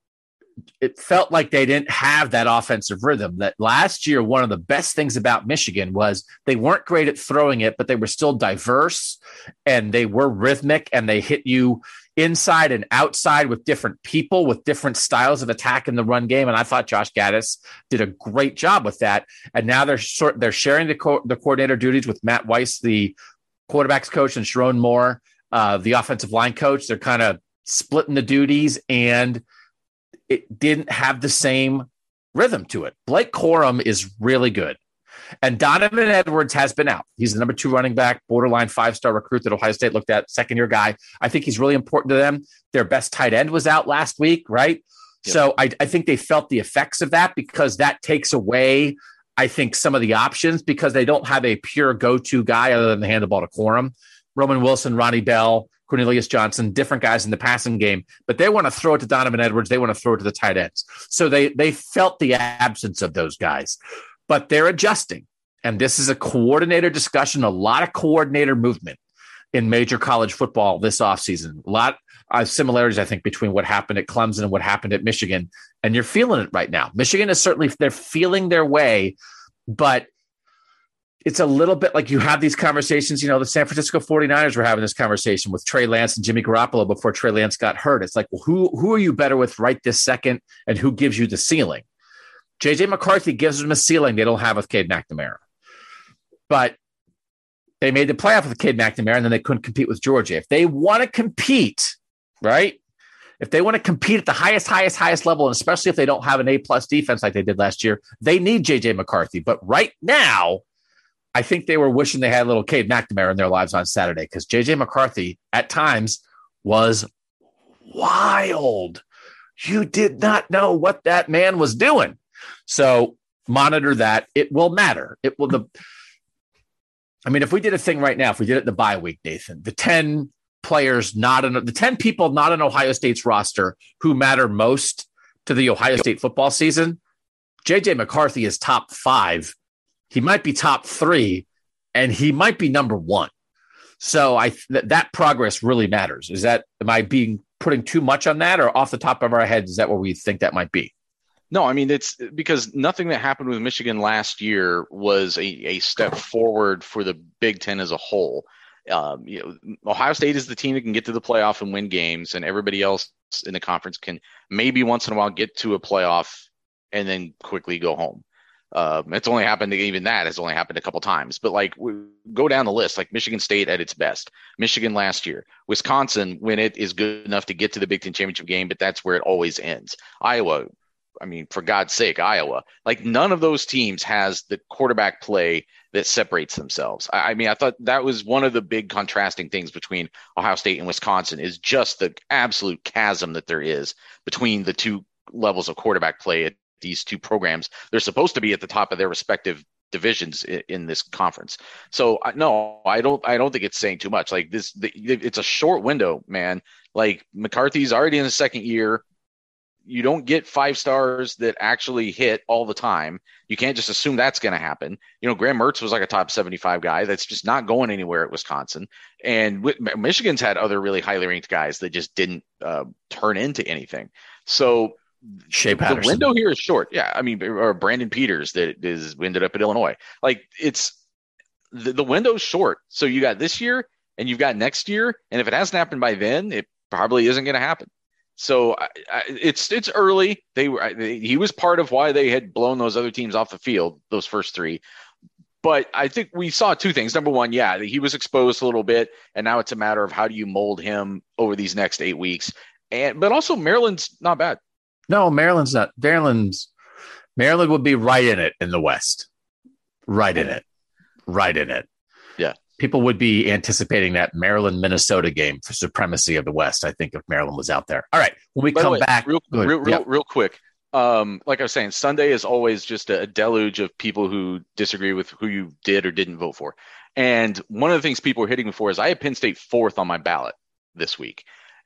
it felt like they didn't have that offensive rhythm. That last year, one of the best things about Michigan was they weren't great at throwing it, but they were still diverse and they were rhythmic and they hit you inside and outside with different people, with different styles of attack in the run game. And I thought Josh Gattis did a great job with that. And now they're sharing the coordinator duties with Matt Weiss, the quarterback's coach, and Sharon Moore, the offensive line coach. They're kind of splitting the duties, and it didn't have the same rhythm to it. Blake Corum is really good. And Donovan Edwards has been out. He's the number 2 running back, borderline 5-star recruit that Ohio State looked at, second-year guy. I think he's really important to them. Their best tight end was out last week, right? Yep. So I think they felt the effects of that, because that takes away, I think, some of the options, because they don't have a pure go-to guy other than the hand the ball to Corum. Roman Wilson, Ronnie Bell, Cornelius Johnson, different guys in the passing game, but they want to throw it to Donovan Edwards. They want to throw it to the tight ends. So they felt the absence of those guys. But they're adjusting. And this is a coordinator discussion, a lot of coordinator movement in major college football this offseason. A lot of similarities, I think, between what happened at Clemson and what happened at Michigan. And you're feeling it right now. Michigan is certainly, they're feeling their way, but it's a little bit like you have these conversations. The San Francisco 49ers were having this conversation with Trey Lance and Jimmy Garoppolo before Trey Lance got hurt. It's like, well, who are you better with right this second, and who gives you the ceiling? J.J. McCarthy gives them a ceiling they don't have with Cade McNamara. But they made the playoff with Cade McNamara, and then they couldn't compete with Georgia. If they want to compete, right, If they want to compete at the highest level, and especially if they don't have an A-plus defense like they did last year, they need J.J. McCarthy. But right now, I think they were wishing they had a little Cade McNamara in their lives on Saturday because J.J. McCarthy at times was wild. You did not know what that man was doing. So monitor that. It will matter. It will. If we did a thing right now, if we did it in the bye week, Nathan, the 10 players the 10 people not on Ohio State's roster who matter most to the Ohio State football season, J.J. McCarthy is top 5. He might be top 3, and he might be number 1. So that progress really matters. Am I putting too much on that, or off the top of our heads, is that where we think that might be? No, it's because nothing that happened with Michigan last year was a step forward for the Big Ten as a whole. Ohio State is the team that can get to the playoff and win games, and everybody else in the conference can maybe once in a while get to a playoff and then quickly go home. It's only happened a couple times, but go down the list, like Michigan State at its best, Michigan last year, Wisconsin when it is good enough to get to the Big Ten championship game, but that's where it always ends. Iowa, for God's sake, Iowa, none of those teams has the quarterback play that separates themselves. I thought that was one of the big contrasting things between Ohio State and Wisconsin is just the absolute chasm that there is between the two levels of quarterback play at these two programs. They're supposed to be at the top of their respective divisions in this conference. So no, I don't think it's saying too much. It's a short window, man. McCarthy's already in his second year. You don't get 5 stars that actually hit all the time. You can't just assume that's going to happen. Graham Mertz was like a top 75 guy. That's just not going anywhere at Wisconsin. And Michigan's had other really highly ranked guys that just didn't turn into anything. So Shea Patterson. The window here is short. Yeah. Or Brandon Peters that ended up at Illinois. It's the window's short. So you got this year and you've got next year. And if it hasn't happened by then, it probably isn't going to happen. So it's early. He was part of why they had blown those other teams off the field, those first 3. But I think we saw 2 things. Number one, he was exposed a little bit, and now it's a matter of how do you mold him over these next 8 weeks. But also Maryland's not bad. No, Maryland's not. Maryland would be right in it in the West. Right in it. Yeah. People would be anticipating that Maryland-Minnesota game for supremacy of the West, I think, if Maryland was out there. All right, when we come back. Real quick. Like I was saying, Sunday is always just a deluge of people who disagree with who you did or didn't vote for. And one of the things people were hitting me for is I had Penn State 4th on my ballot this week.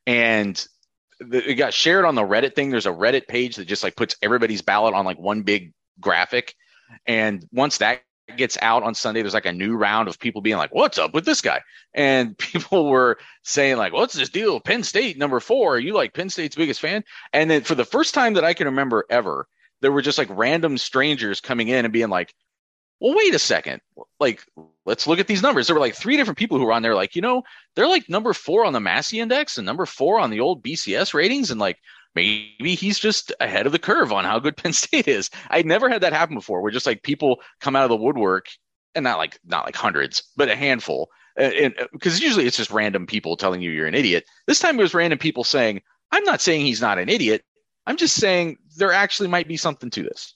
And it got shared on the Reddit thing. There's a Reddit page that just puts everybody's ballot on one big graphic. And once that gets out on Sunday, there's a new round of people being like, what's up with this guy? And people were saying what's this deal? Penn State number 4. Are you Penn State's biggest fan? And then for the first time that I can remember ever, there were just random strangers coming in and being like, well, wait a second. Let's look at these numbers. There were 3 different people who were on there. They're number 4 on the Massey Index and number 4 on the old BCS ratings. And maybe he's just ahead of the curve on how good Penn State is. I'd never had that happen before, where just people come out of the woodwork, and not hundreds, but a handful. And because usually it's just random people telling you you're an idiot. This time it was random people saying, I'm not saying he's not an idiot. I'm just saying there actually might be something to this.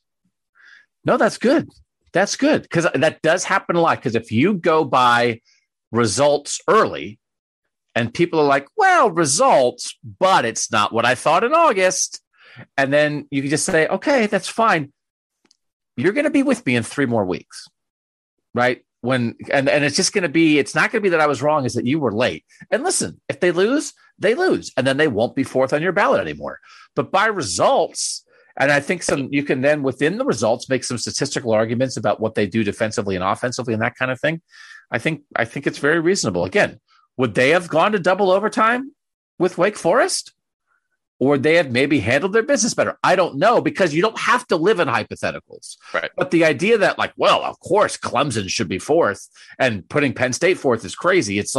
No, that's good. That's good, because that does happen a lot. Because if you go by results early and people are like, well, results, but it's not what I thought in August. And then you can just say, okay, that's fine. You're going to be with me in 3 more weeks, right? And it's just going to be, it's not going to be that I was wrong, is that you were late. And listen, if they lose, they lose. And then they won't be 4th on your ballot anymore. But by results, and I think you can then within the results make some statistical arguments about what they do defensively and offensively and that kind of thing. I think it's very reasonable. Again, would they have gone to double overtime with Wake Forest? Or would they have maybe handled their business better? I don't know, because you don't have to live in hypotheticals. Right. But the idea that well, of course, Clemson should be 4th and putting Penn State 4th is crazy. It's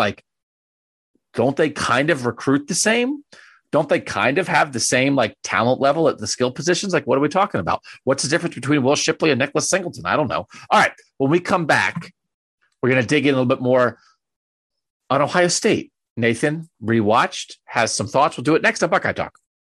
don't they kind of recruit the same? Don't they kind of have the same talent level at the skill positions? What are we talking about? What's the difference between Will Shipley and Nicholas Singleton? I don't know. All right. When we come back, we're going to dig in a little bit more on Ohio State. Nathan, rewatched, has some thoughts. We'll do it next on Buckeye Talk.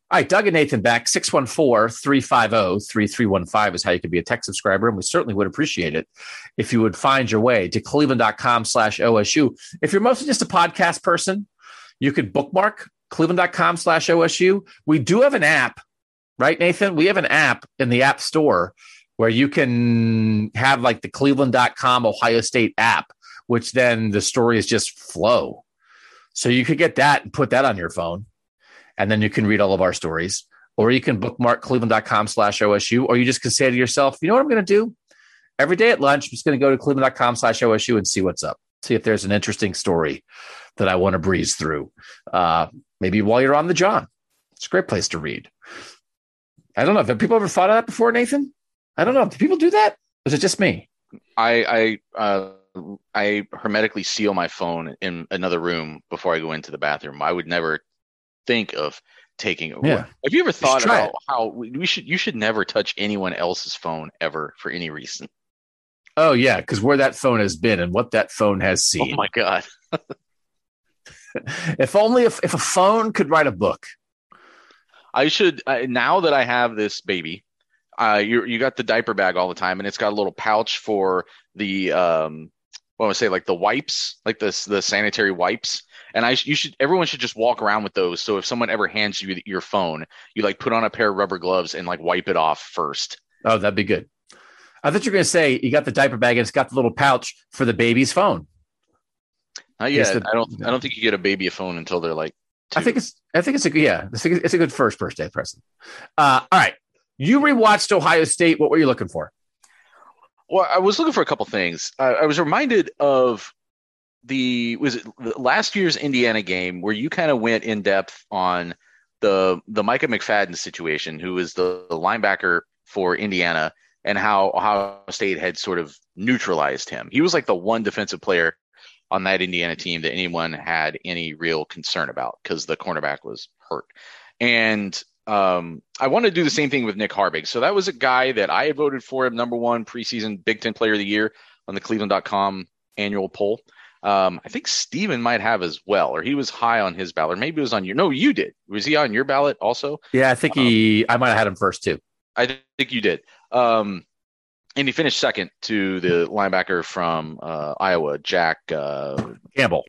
All right, Doug and Nathan back. 614-350-3315 is how you can be a tech subscriber, and we certainly would appreciate it if you would find your way to cleveland.com/OSU. If you're mostly just a podcast person, you could bookmark cleveland.com/OSU. We do have an app, right, Nathan? We have an app in the App Store where you can have like the cleveland.com Ohio State app, which then the stories just flow. So you could get that and put that on your phone, and then you can read all of our stories. Or you can bookmark cleveland.com/OSU, or you just can say to yourself, you know what I'm going to do? Every day at lunch, I'm just going to go to cleveland.com/OSU and see what's up. See if there's an interesting story that I want to breeze through. Maybe while you're on the John. It's a great place to read. I don't know. Have people ever thought of that before, Nathan? I don't know. Do people do that? Or is it just me? I hermetically seal my phone in another room before I go into the bathroom. I would never think of taking it. Yeah. Have you ever thought about it. how you should never touch anyone else's phone ever for any reason? Oh yeah, because where that phone has been and what that phone has seen. Oh my God. If a phone could write a book. I should now that I have this baby. You got the diaper bag all the time, and it's got a little pouch for the like the wipes, like the sanitary wipes. And everyone should just walk around with those. So if someone ever hands you your phone, you like put on a pair of rubber gloves and like wipe it off first. Oh, that'd be good. I thought you were going to say you got the diaper bag and it's got the little pouch for the baby's phone. Not yet. I don't think you get a baby a phone until they're like 2. I think it's a good first birthday present. All right. You rewatched Ohio State. What were you looking for? Well, I was looking for a couple things. I was reminded of was it last year's Indiana game where you kind of went in depth on the Micah McFadden situation, who was the linebacker for Indiana, and how Ohio State had sort of neutralized him. He was like the one defensive player on that Indiana team that anyone had any real concern about because the cornerback was hurt. And I want to do the same thing with Nick Harbig. So that was a guy that I had voted for him number one preseason Big Ten Player of the Year on the Cleveland.com annual poll. I think Steven might have as well, or he was high on his ballot. Maybe it was on your. No, you did. Was he on your ballot also? Yeah, I think I might have had him first too. I think you did. And he finished second to the linebacker from Iowa, Jack Campbell.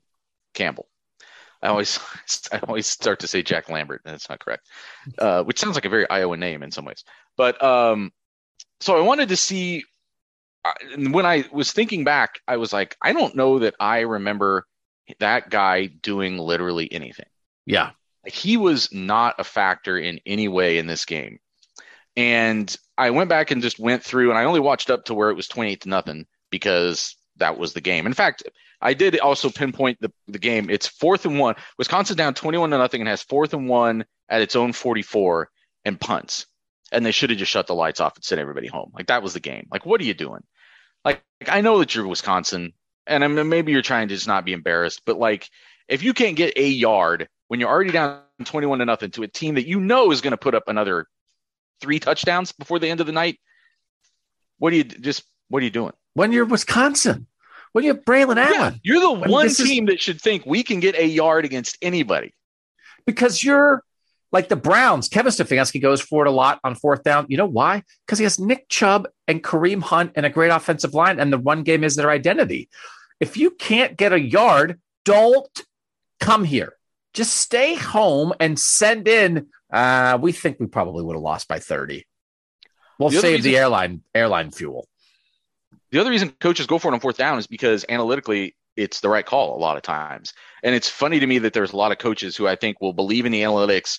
I always start to say Jack Lambert, and that's not correct, which sounds like a very Iowa name in some ways. But so I wanted to see. When I was thinking back, I was like, I don't know that I remember that guy doing literally anything. Yeah. He was not a factor in any way in this game. And I went back and just went through, and I only watched up to where it was 28-0 because that was the game. In fact, I did also pinpoint the game. It's 4th and 1. Wisconsin down 21-0 and has 4th and 1 at its own 44 and punts. And they should have just shut the lights off and sent everybody home. Like, that was the game. Like, what are you doing? Like I know that you're Wisconsin, and maybe you're trying to just not be embarrassed, but like, if you can't get a yard when you're already down 21-0 to a team that you know is going to put up another 3 touchdowns before the end of the night, what are you doing? When you're Wisconsin, when you have Braylon Allen, you're the one team that should think we can get a yard against anybody. Because you're like the Browns. Kevin Stefanski goes for it a lot on 4th down. You know why? Because he has Nick Chubb and Kareem Hunt and a great offensive line, and the run game is their identity. If you can't get a yard, don't come here. Just stay home and send in. We think we probably would have lost by 30. We'll save the airline fuel. The other reason coaches go for it on 4th down is because analytically it's the right call a lot of times. And it's funny to me that there's a lot of coaches who I think will believe in the analytics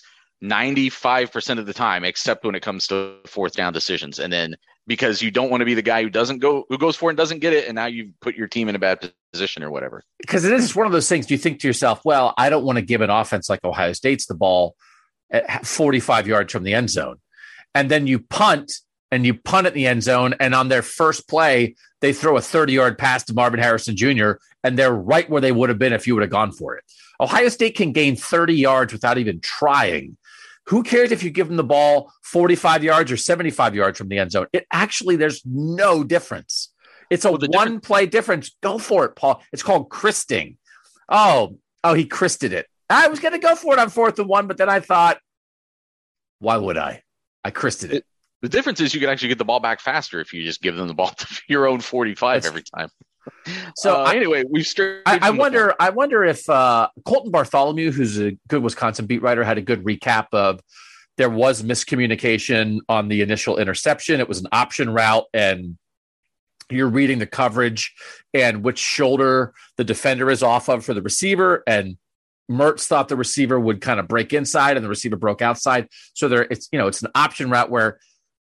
95% of the time, except when it comes to 4th down decisions. And then because you don't want to be the guy who goes for it and doesn't get it, and now you put your team in a bad position or whatever. Because it is one of those things. You think to yourself, well, I don't want to give an offense like Ohio State's the ball at 45 yards from the end zone. And then you punt in the end zone, and on their first play, they throw a 30-yard pass to Marvin Harrison Jr., and they're right where they would have been if you would have gone for it. Ohio State can gain 30 yards without even trying. Who cares if you give them the ball 45 yards or 75 yards from the end zone? There's no difference. It's a one-play difference. Go for it, Paul. It's called Christing. Oh, he Christed it. I was going to go for it on 4th and 1, but then I thought, Why would I? I christed it. The difference is you can actually get the ball back faster if you just give them the ball to your own 45 every time. So anyway, we've strayed. I wonder if Colton Bartholomew, who's a good Wisconsin beat writer, had a good recap of there was miscommunication on the initial interception. It was an option route, and you're reading the coverage and which shoulder the defender is off of for the receiver. And Mertz thought the receiver would kind of break inside, and the receiver broke outside. So it's an option route where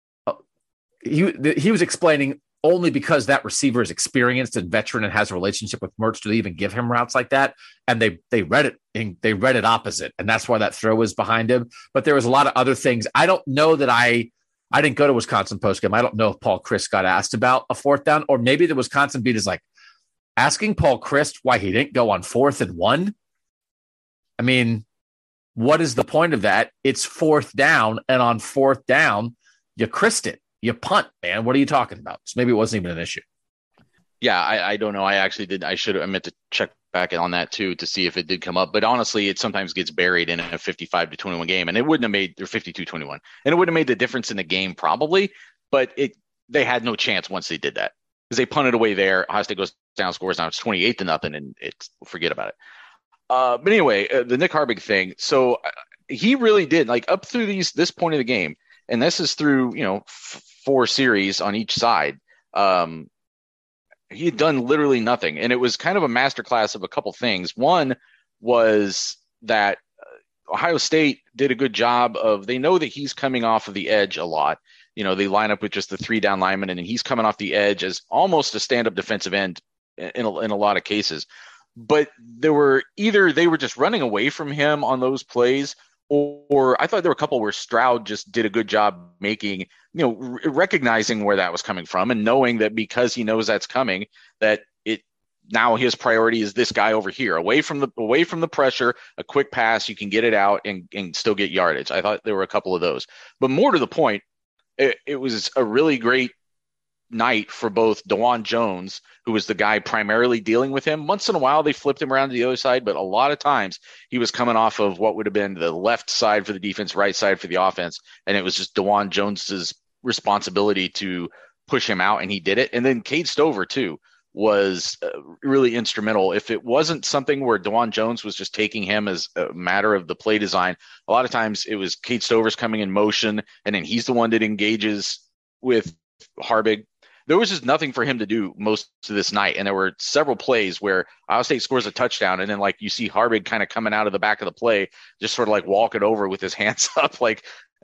he was explaining only because that receiver is experienced and veteran and has a relationship with Mertz do they even give him routes like that. And they read it opposite. And that's why that throw was behind him. But there was a lot of other things. I don't know that I didn't go to Wisconsin postgame. I don't know if Paul Chryst got asked about a fourth down, or maybe the Wisconsin beat is like asking Paul Chryst why he didn't go on 4th and 1. I mean, what is the point of that? It's 4th down, and on 4th down, you Chryst it. You punt, man. What are you talking about? So maybe it wasn't even an issue. Yeah, I don't know. I actually did. I meant to check back on that too to see if it did come up. But honestly, it sometimes gets buried in a 55-21 game, and it wouldn't have made, or 52-21, and it wouldn't have made the difference in the game probably. But they had no chance once they did that because they punted away there. Ohio State goes down, scores. Now it's 28-0, and forget about it. But anyway, the Nick Herbig thing. So he really did, like, up through this point of the game. And this is through, 4 series on each side. He had done literally nothing. And it was kind of a masterclass of a couple things. One was that Ohio State did a good job they know that he's coming off of the edge a lot. They line up with just the 3 down linemen, and he's coming off the edge as almost a stand-up defensive end in a lot of cases. But they were just running away from him on those plays, or I thought there were a couple where Stroud just did a good job making, recognizing where that was coming from and knowing that because he knows that's coming, that now his priority is this guy over here, away from the pressure, a quick pass, you can get it out and still get yardage. I thought there were a couple of those, but more to the point, it was a really great night for both DeJuan Jones, who was the guy primarily dealing with him. Once in a while, they flipped him around to the other side, but a lot of times he was coming off of what would have been the left side for the defense, right side for the offense, and it was just DeJuan Jones's responsibility to push him out, and he did it. And then Cade Stover, too, was really instrumental. If it wasn't something where DeJuan Jones was just taking him as a matter of the play design, a lot of times it was Cade Stover's coming in motion, and then he's the one that engages with Herbig. There was just nothing for him to do most of this night. And there were several plays where Ohio State scores a touchdown, and then like you see Herbig kind of coming out of the back of the play, just sort of like walking over with his hands up, like,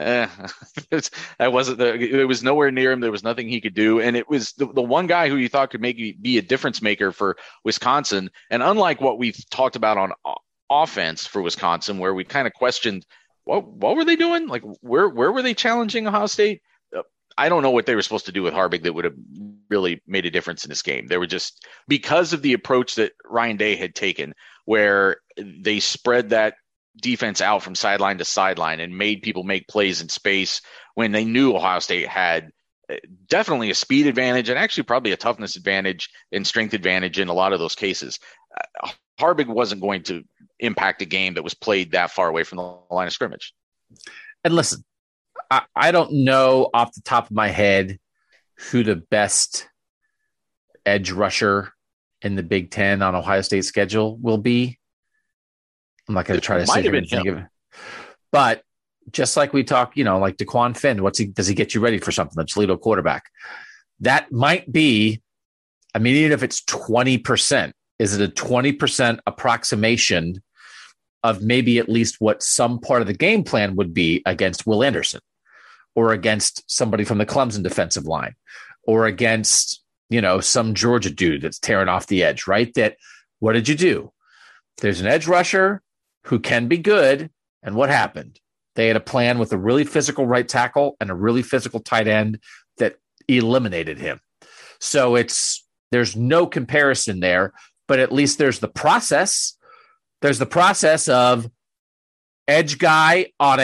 it was nowhere near him. There was nothing he could do. And it was the one guy who you thought could be a difference maker for Wisconsin. And unlike what we've talked about on offense for Wisconsin, where we kind of questioned, what were they doing? Like, where were they challenging Ohio State? I don't know what they were supposed to do with Herbig that would have really made a difference in this game. They were just, because of the approach that Ryan Day had taken, where they spread that defense out from sideline to sideline and made people make plays in space when they knew Ohio State had definitely a speed advantage and actually probably a toughness advantage and strength advantage in a lot of those cases. Herbig wasn't going to impact a game that was played that far away from the line of scrimmage. And listen, I don't know off the top of my head who the best edge rusher in the Big Ten on Ohio State's schedule will be. I'm not going to try to sit here and think of it. But just like we talk, like DeQuan Finn, does he get you ready for something? The Toledo quarterback. That might be, even if it's 20%, is it a 20% approximation of maybe at least what some part of the game plan would be against Will Anderson? Or against somebody from the Clemson defensive line, or against, some Georgia dude that's tearing off the edge, right? That, what did you do? There's an edge rusher who can be good. And what happened? They had a plan with a really physical right tackle and a really physical tight end that eliminated him. So there's no comparison there, but at least there's the process. There's the process of edge guy on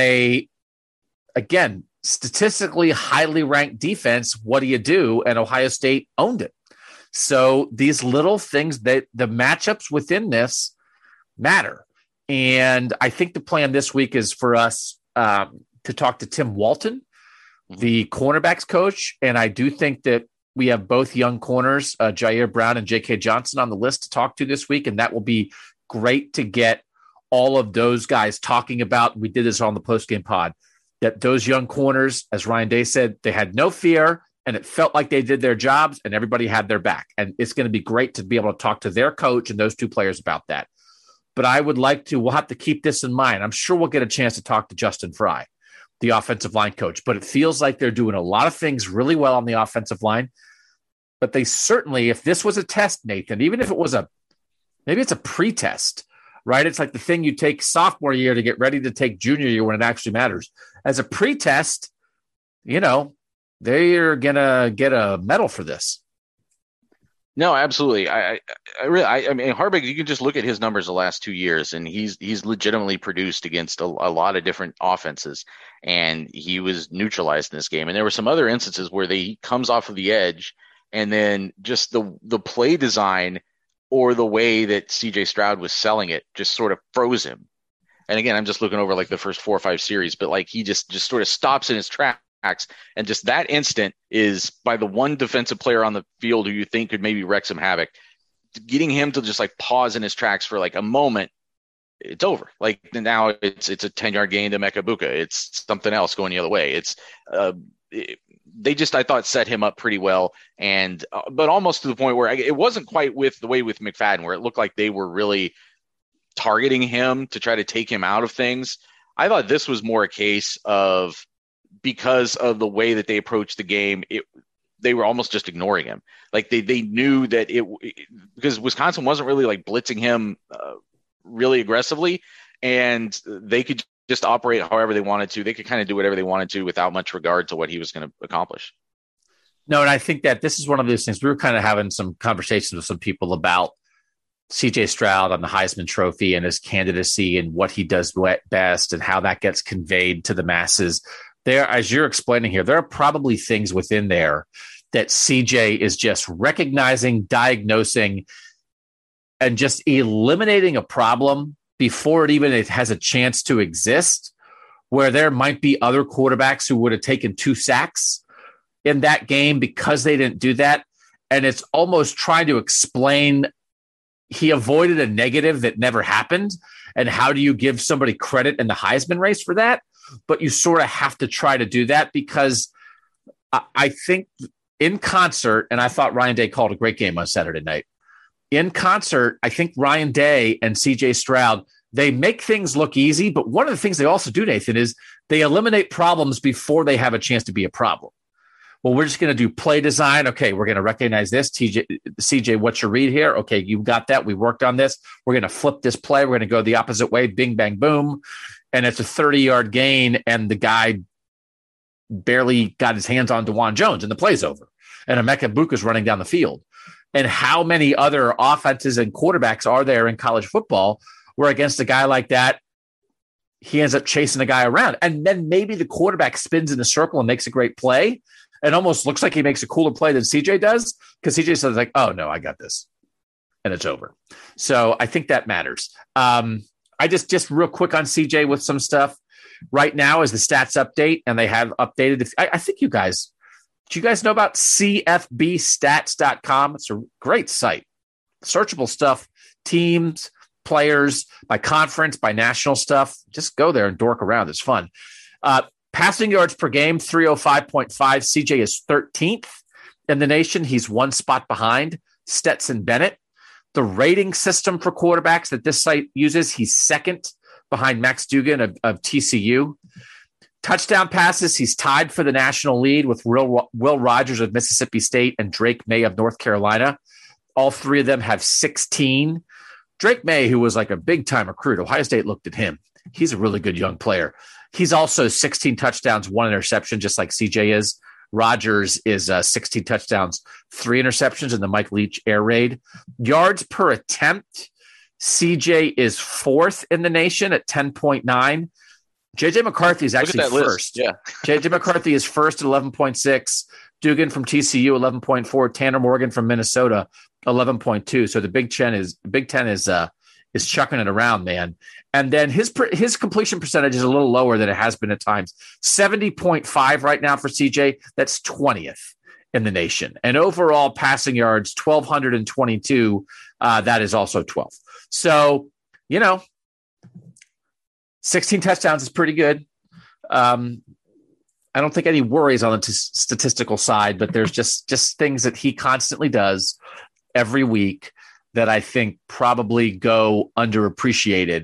again, statistically highly ranked defense. What do you do? And Ohio State owned it. So these little things, that the matchups within this matter. And I think the plan this week is for us to talk to Tim Walton, the cornerbacks coach. And I do think that we have both young corners, Jair Brown and J.K. Johnson, on the list to talk to this week. And that will be great to get all of those guys talking about. We did this on the postgame pod, that those young corners, as Ryan Day said, they had no fear and it felt like they did their jobs and everybody had their back. And it's going to be great to be able to talk to their coach and those two players about that. But I would like to, we'll have to keep this in mind. I'm sure we'll get a chance to talk to Justin Fry, the offensive line coach, but it feels like they're doing a lot of things really well on the offensive line. But they certainly, if this was a test, Nathan, even if it was maybe it's a pre-test, right? It's like the thing you take sophomore year to get ready to take junior year when it actually matters. As a pre-test, they're going to get a medal for this. No, absolutely. I mean, Harbaugh, you can just look at his numbers the last 2 years, and he's legitimately produced against a lot of different offenses, and he was neutralized in this game. And there were some other instances where he comes off of the edge, and then just the play design or the way that C.J. Stroud was selling it just sort of froze him. And again, I'm just looking over like the first 4 or 5 series, but like he just sort of stops in his tracks. And just that instant is by the one defensive player on the field who you think could maybe wreak some havoc, getting him to just like pause in his tracks for like a moment. It's over. Like now it's a 10-yard gain to Mekabuka. It's something else going the other way. They just, I thought, set him up pretty well. And, but almost to the point where it wasn't quite with the way with McFadden, where it looked like they were really targeting him to try to take him out of things. I thought this was more a case of, because of the way that they approached the game, they were almost just ignoring him. Like they knew that because Wisconsin wasn't really like blitzing him really aggressively, and they could just operate however they wanted to. They could kind of do whatever they wanted to without much regard to what he was going to accomplish. No, and I think that this is one of those things. We were kind of having some conversations with some people about C.J. Stroud on the Heisman Trophy and his candidacy and what he does best and how that gets conveyed to the masses. There, as you're explaining here, there are probably things within there that CJ is just recognizing, diagnosing, and just eliminating a problem before it has a chance to exist, where there might be other quarterbacks who would have taken 2 sacks in that game because they didn't do that. And it's almost trying to explain he avoided a negative that never happened. And how do you give somebody credit in the Heisman race for that? But you sort of have to try to do that because I think in concert, and I thought Ryan Day called a great game on Saturday night. In concert, I think Ryan Day and C.J. Stroud, they make things look easy, but one of the things they also do, Nathan, is they eliminate problems before they have a chance to be a problem. Well, we're just going to do play design. Okay, we're going to recognize this. CJ, what's your read here? Okay, you got that. We worked on this. We're going to flip this play. We're going to go the opposite way. Bing, bang, boom. And it's a 30-yard gain, and the guy barely got his hands on DeJuan Jones, and the play's over. And Emeka Buka's running down the field. And how many other offenses and quarterbacks are there in college football where against a guy like that, he ends up chasing the guy around? And then maybe the quarterback spins in a circle and makes a great play and almost looks like he makes a cooler play than CJ does because CJ says like, oh, no, I got this. And it's over. So I think that matters. I just real quick on CJ with some stuff right now is the stats update, and they have updated. I think do you guys know about cfbstats.com? It's a great site, searchable stuff, teams, players, by conference, by national stuff. Just go there and dork around. It's fun. Passing yards per game, 305.5. CJ is 13th in the nation. He's 1 spot behind Stetson Bennett. The rating system for quarterbacks that this site uses, he's 2nd behind Max Duggan of TCU. Touchdown passes, he's tied for the national lead with Will Rogers of Mississippi State and Drake May of North Carolina. All 3 of them have 16. Drake May, who was like a big-time recruit, Ohio State looked at him. He's a really good young player. He's also 16 touchdowns, 1 interception, just like CJ is. Rogers is 16 touchdowns, 3 interceptions in the Mike Leach air raid. Yards per attempt, CJ is 4th in the nation at 10.9. JJ McCarthy is actually first. Yeah. JJ McCarthy is first at 11.6. Dugan from TCU, 11.4. Tanner Morgan from Minnesota, 11.2. So the Big Ten is is chucking it around, man. And then his completion percentage is a little lower than it has been at times. 70.5 right now for CJ. That's 20th in the nation. And overall passing yards, 1,222. That is also 12th. So, 16 touchdowns is pretty good. I don't think any worries on the statistical side, but there's just things that he constantly does every week that I think probably go underappreciated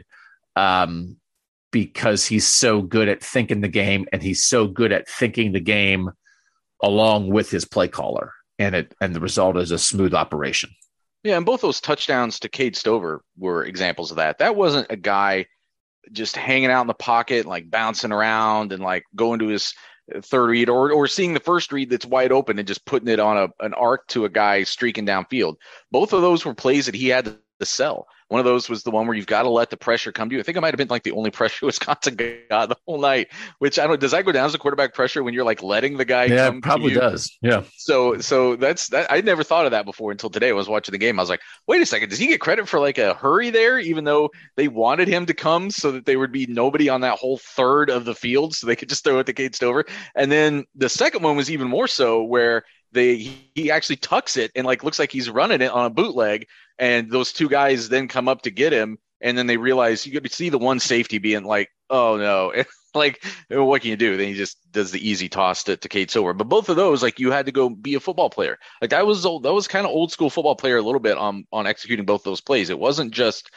because he's so good at thinking the game, and he's so good at thinking the game along with his play caller, and the result is a smooth operation. Yeah, and both those touchdowns to Cade Stover were examples of that. That wasn't a guy just hanging out in the pocket, like bouncing around and like going to his third read or seeing the first read that's wide open and just putting it on an arc to a guy streaking downfield. Both of those were plays that he had to sell. One of those was the one where you've got to let the pressure come to you. I think it might have been like the only pressure Wisconsin got the whole night, which I don't know. Does that go down as a quarterback pressure when you're like letting the guy come probably to you? Does. Yeah. So that's that. I never thought of that before until today. I was watching the game. I was like, wait a second. Does he get credit for like a hurry there, even though they wanted him to come so that there would be nobody on that whole third of the field so they could just throw it to Cade Stover? And then the second one was even more so where he actually tucks it and like looks like he's running it on a bootleg, and those two guys then come up to get him, and then they realize you could see the one safety being like, oh no, like what can you do? Then he just does the easy toss to Cade Stover. But both of those, like, you had to go be a football player. Like that was kind of old school football player a little bit on executing both those plays. It wasn't just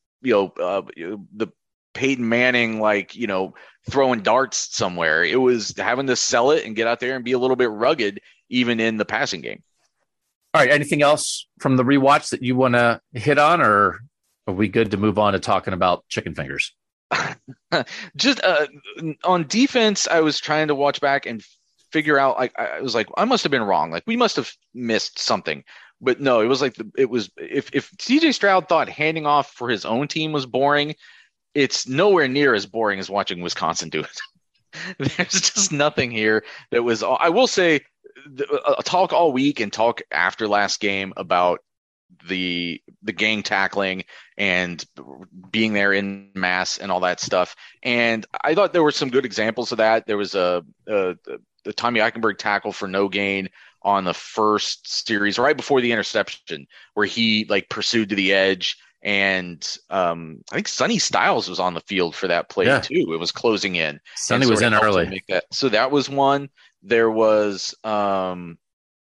the Peyton Manning, like, throwing darts somewhere. It was having to sell it and get out there and be a little bit rugged, even in the passing game. All right. Anything else from the rewatch that you want to hit on, or are we good to move on to talking about chicken fingers? Just on defense, I was trying to watch back and figure out, like, I was like, I must have been wrong. Like, we must have missed something. But no, it was like if CJ Stroud thought handing off for his own team was boring, it's nowhere near as boring as watching Wisconsin do it. There's just nothing here that was. I will say, talk all week and talk after last game about the gang tackling and being there in mass and all that stuff. And I thought there were some good examples of that. There was the Tommy Eichenberg tackle for no gain on the first series right before the interception, where he like pursued to the edge. And I think Sonny Styles was on the field for that play too. It was closing in. Sonny was in early. So that was one. There was one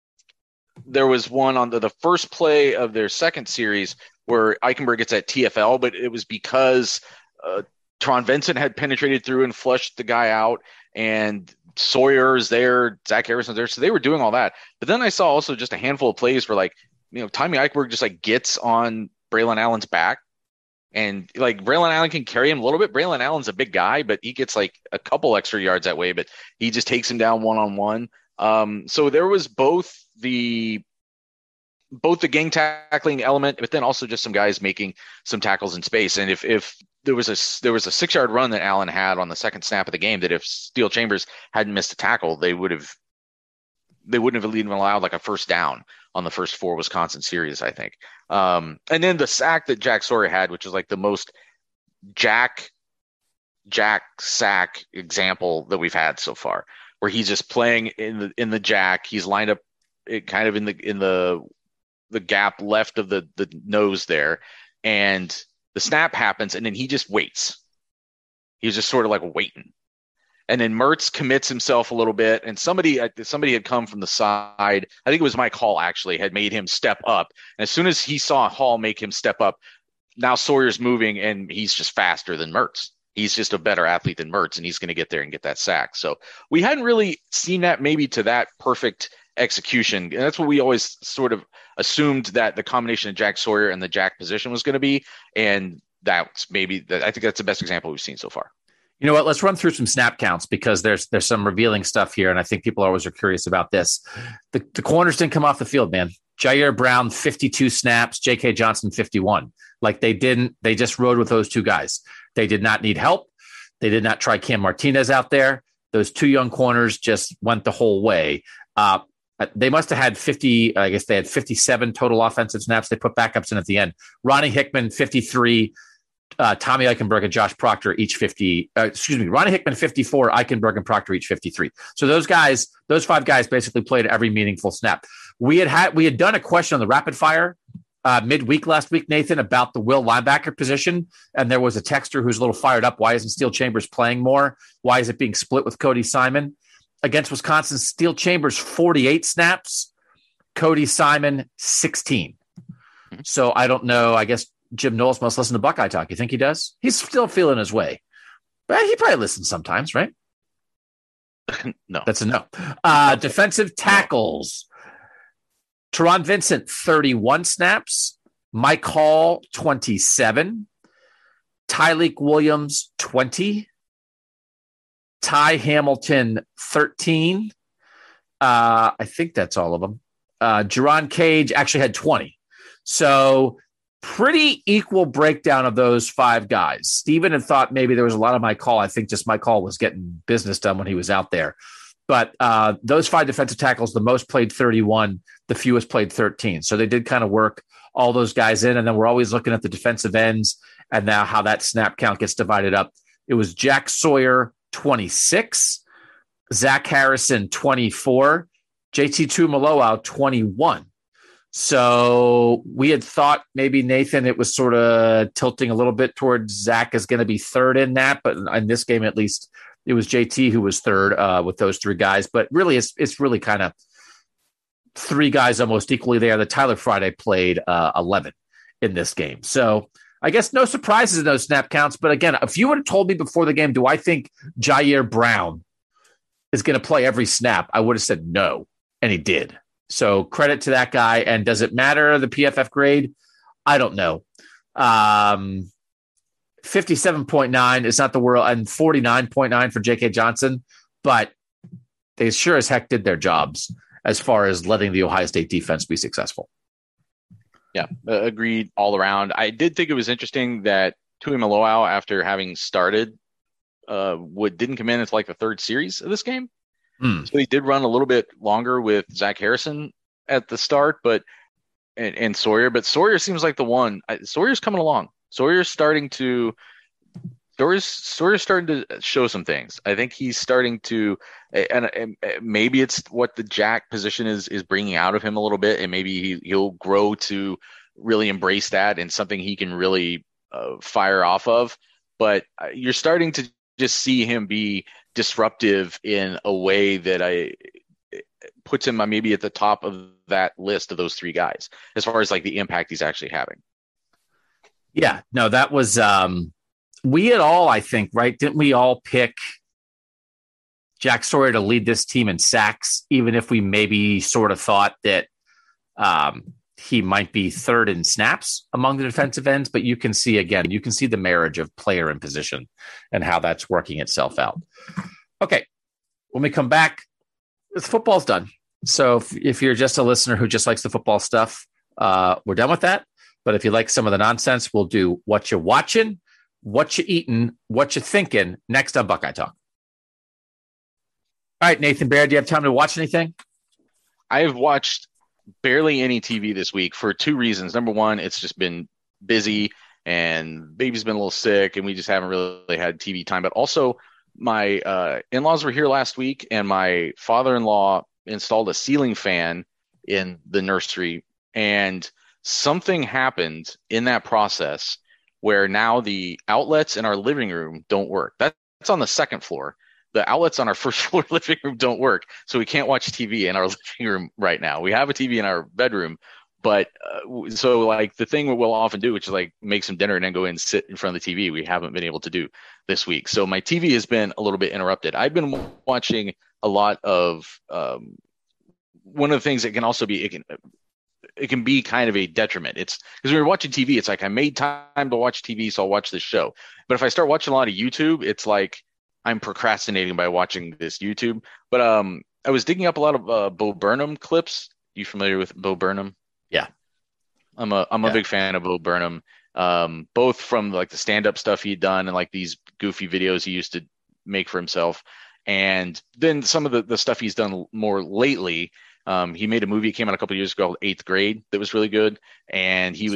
on the first play of their second series where Eichenberg gets that TFL, but it was because Tron Vincent had penetrated through and flushed the guy out, and Sawyer's there, Zach Harrison's there. So they were doing all that. But then I saw also just a handful of plays where, like, Tommy Eichenberg just like gets on Braylon Allen's back, and like Braylon Allen can carry him a little bit. Braylon Allen's a big guy, but he gets like a couple extra yards that way, but he just takes him down one-on-one. So there was both the gang tackling element, but then also just some guys making some tackles in space. And if there was a 6-yard run that Allen had on the second snap of the game, that if Steele Chambers hadn't missed a tackle, they wouldn't have even allowed like a first down on the first 4 Wisconsin series, I think. And then the sack that Jack Sawyer had, which was like the most Jack sack example that we've had so far, where he's just playing in the jack. He's lined up kind of in the gap left of the nose there, and the snap happens, and then he just waits. He's just sort of like waiting. And then Mertz commits himself a little bit, and somebody had come from the side. I think it was Mike Hall, actually, had made him step up. And as soon as he saw Hall make him step up, now Sawyer's moving, and he's just faster than Mertz. He's just a better athlete than Mertz, and he's going to get there and get that sack. So we hadn't really seen that maybe to that perfect execution. And that's what we always sort of assumed that the combination of Jack Sawyer and the jack position was going to be. And I think that's the best example we've seen so far. You know what? Let's run through some snap counts, because there's some revealing stuff here, and I think people always are curious about this. The corners didn't come off the field, man. Jair Brown, 52 snaps. J.K. Johnson, 51. Like they just rode with those two guys. They did not need help. They did not try Cam Martinez out there. Those two young corners just went the whole way. They must have had 50. I guess they had 57 total offensive snaps. They put backups in at the end. Ronnie Hickman, 53. Tommy Eichenberg and Josh Proctor each 50. Ronnie Hickman 54. Eichenberg and Proctor each 53. So those 5 guys basically played every meaningful snap. We had done a question on the rapid fire midweek last week, Nathan, about the will linebacker position, and there was a texter who's a little fired up. Why isn't Steel Chambers playing more? Why is it being split with Cody Simon? Against Wisconsin, Steel Chambers 48 snaps, Cody Simon 16. So I don't know. I guess Jim Knowles must listen to Buckeye Talk. You think he does? He's still feeling his way, but he probably listens sometimes, right? No, that's a no. Defensive tackles: Teron Vincent 31 snaps, Mike Hall 27, Tyleek Williams 20. Ty Hamilton, 13. I think that's all of them. Jerron Cage actually had 20. So pretty equal breakdown of those 5 guys. Steven had thought maybe there was a lot of Mike Hall. I think just Mike Hall was getting business done when he was out there. But those 5 defensive tackles, the most played 31, the fewest played 13. So they did kind of work all those guys in. And then we're always looking at the defensive ends and now how that snap count gets divided up. It was Jack Sawyer, 26, Zach Harrison, 24, JT Tuimoloau, 21. So we had thought maybe, Nathan, it was sort of tilting a little bit towards Zach is going to be third in that, but in this game, at least, it was JT who was third with those 3 guys. But really, it's really kind of 3 guys almost equally there. The Tyler Friday played 11 in this game. So I guess no surprises in those snap counts. But again, if you would have told me before the game, do I think Jair Brown is going to play every snap? I would have said no, and he did. So credit to that guy. And does it matter, the PFF grade? I don't know. 57.9 is not the world, and 49.9 for J.K. Johnson. But they sure as heck did their jobs as far as letting the Ohio State defense be successful. Yeah, agreed all around. I did think it was interesting that Tuimoloau, after having started, didn't come in until like the 3rd series of this game. So he did run a little bit longer with Zach Harrison at the start, and Sawyer. But Sawyer seems like the one. Sawyer's coming along. Sawyer's starting to show some things. I think he's starting to, and maybe it's what the jack position is bringing out of him a little bit, and maybe he'll grow to really embrace that and something he can really fire off of. But you're starting to just see him be disruptive in a way that puts him maybe at the top of that list of those 3 guys as far as like the impact he's actually having. Yeah, no, that was we had all, I think, right? Didn't we all pick Jack Sawyer to lead this team in sacks, even if we maybe sort of thought that he might be third in snaps among the defensive ends? But you can see the marriage of player and position and how that's working itself out. Okay, when we come back, the football's done. So if you're just a listener who just likes the football stuff, we're done with that. But if you like some of the nonsense, we'll do what you're watching, what you eating, what you thinking next on Buckeye Talk. All right, Nathan Baird, do you have time to watch anything? I have watched barely any TV this week for 2 reasons. Number one, it's just been busy and baby's been a little sick and we just haven't really had TV time. But also my in-laws were here last week and my father-in-law installed a ceiling fan in the nursery, and something happened in that process where now the outlets in our living room don't work. That's on the 2nd floor. The outlets on our 1st floor living room don't work, so we can't watch TV in our living room right now. We have a TV in our bedroom, but so like the thing we'll often do, which is like make some dinner and then go in and sit in front of the TV, we haven't been able to do this week. So my TV has been a little bit interrupted. I've been watching a lot of one of the things that can also be it can be kind of a detriment. It's because when you're watching TV, it's like I made time to watch TV, so I'll watch this show. But if I start watching a lot of YouTube, it's like I'm procrastinating by watching this YouTube. But I was digging up a lot of Bo Burnham clips. You familiar with Bo Burnham? Yeah, I'm a big fan of Bo Burnham. Both from like the stand-up stuff he'd done and like these goofy videos he used to make for himself, and then some of the stuff he's done more lately. He made a movie, it came out a couple of years ago called Eighth Grade, that was really good. And he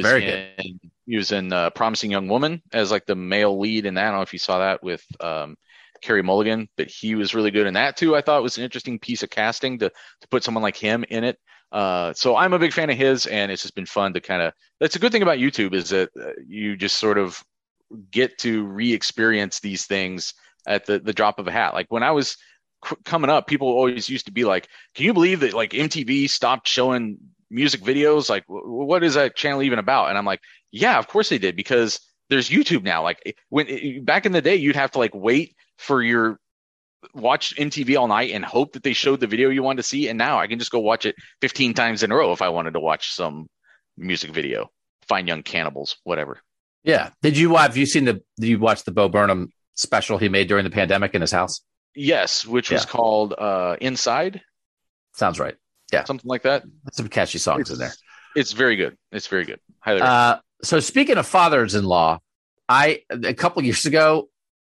was in Promising Young Woman as like the male lead in that. I don't know if you saw that with Carey Mulligan, but he was really good in that too. I thought it was an interesting piece of casting to put someone like him in it. So I'm a big fan of his, and it's just been fun to that's a good thing about YouTube, is that you just sort of get to re-experience these things at the drop of a hat. Like when I was coming up, people always used to be like, can you believe that like MTV stopped showing music videos? Like, what is that channel even about? And I'm like, yeah, of course they did, because there's YouTube now. Like back in the day, you'd have to like wait for your watch MTV all night and hope that they showed the video you wanted to see. And now I can just go watch it 15 times in a row if I wanted to watch some music video, Fine Young Cannibals, whatever. Yeah. Did you watch the Bo Burnham special he made during the pandemic in his house? Yes. Which was called Inside. Sounds right. Yeah. Something like that. That's some catchy songs in there. It's very good. It's very good. Highly recommend. So speaking of fathers-in-law, a couple years ago,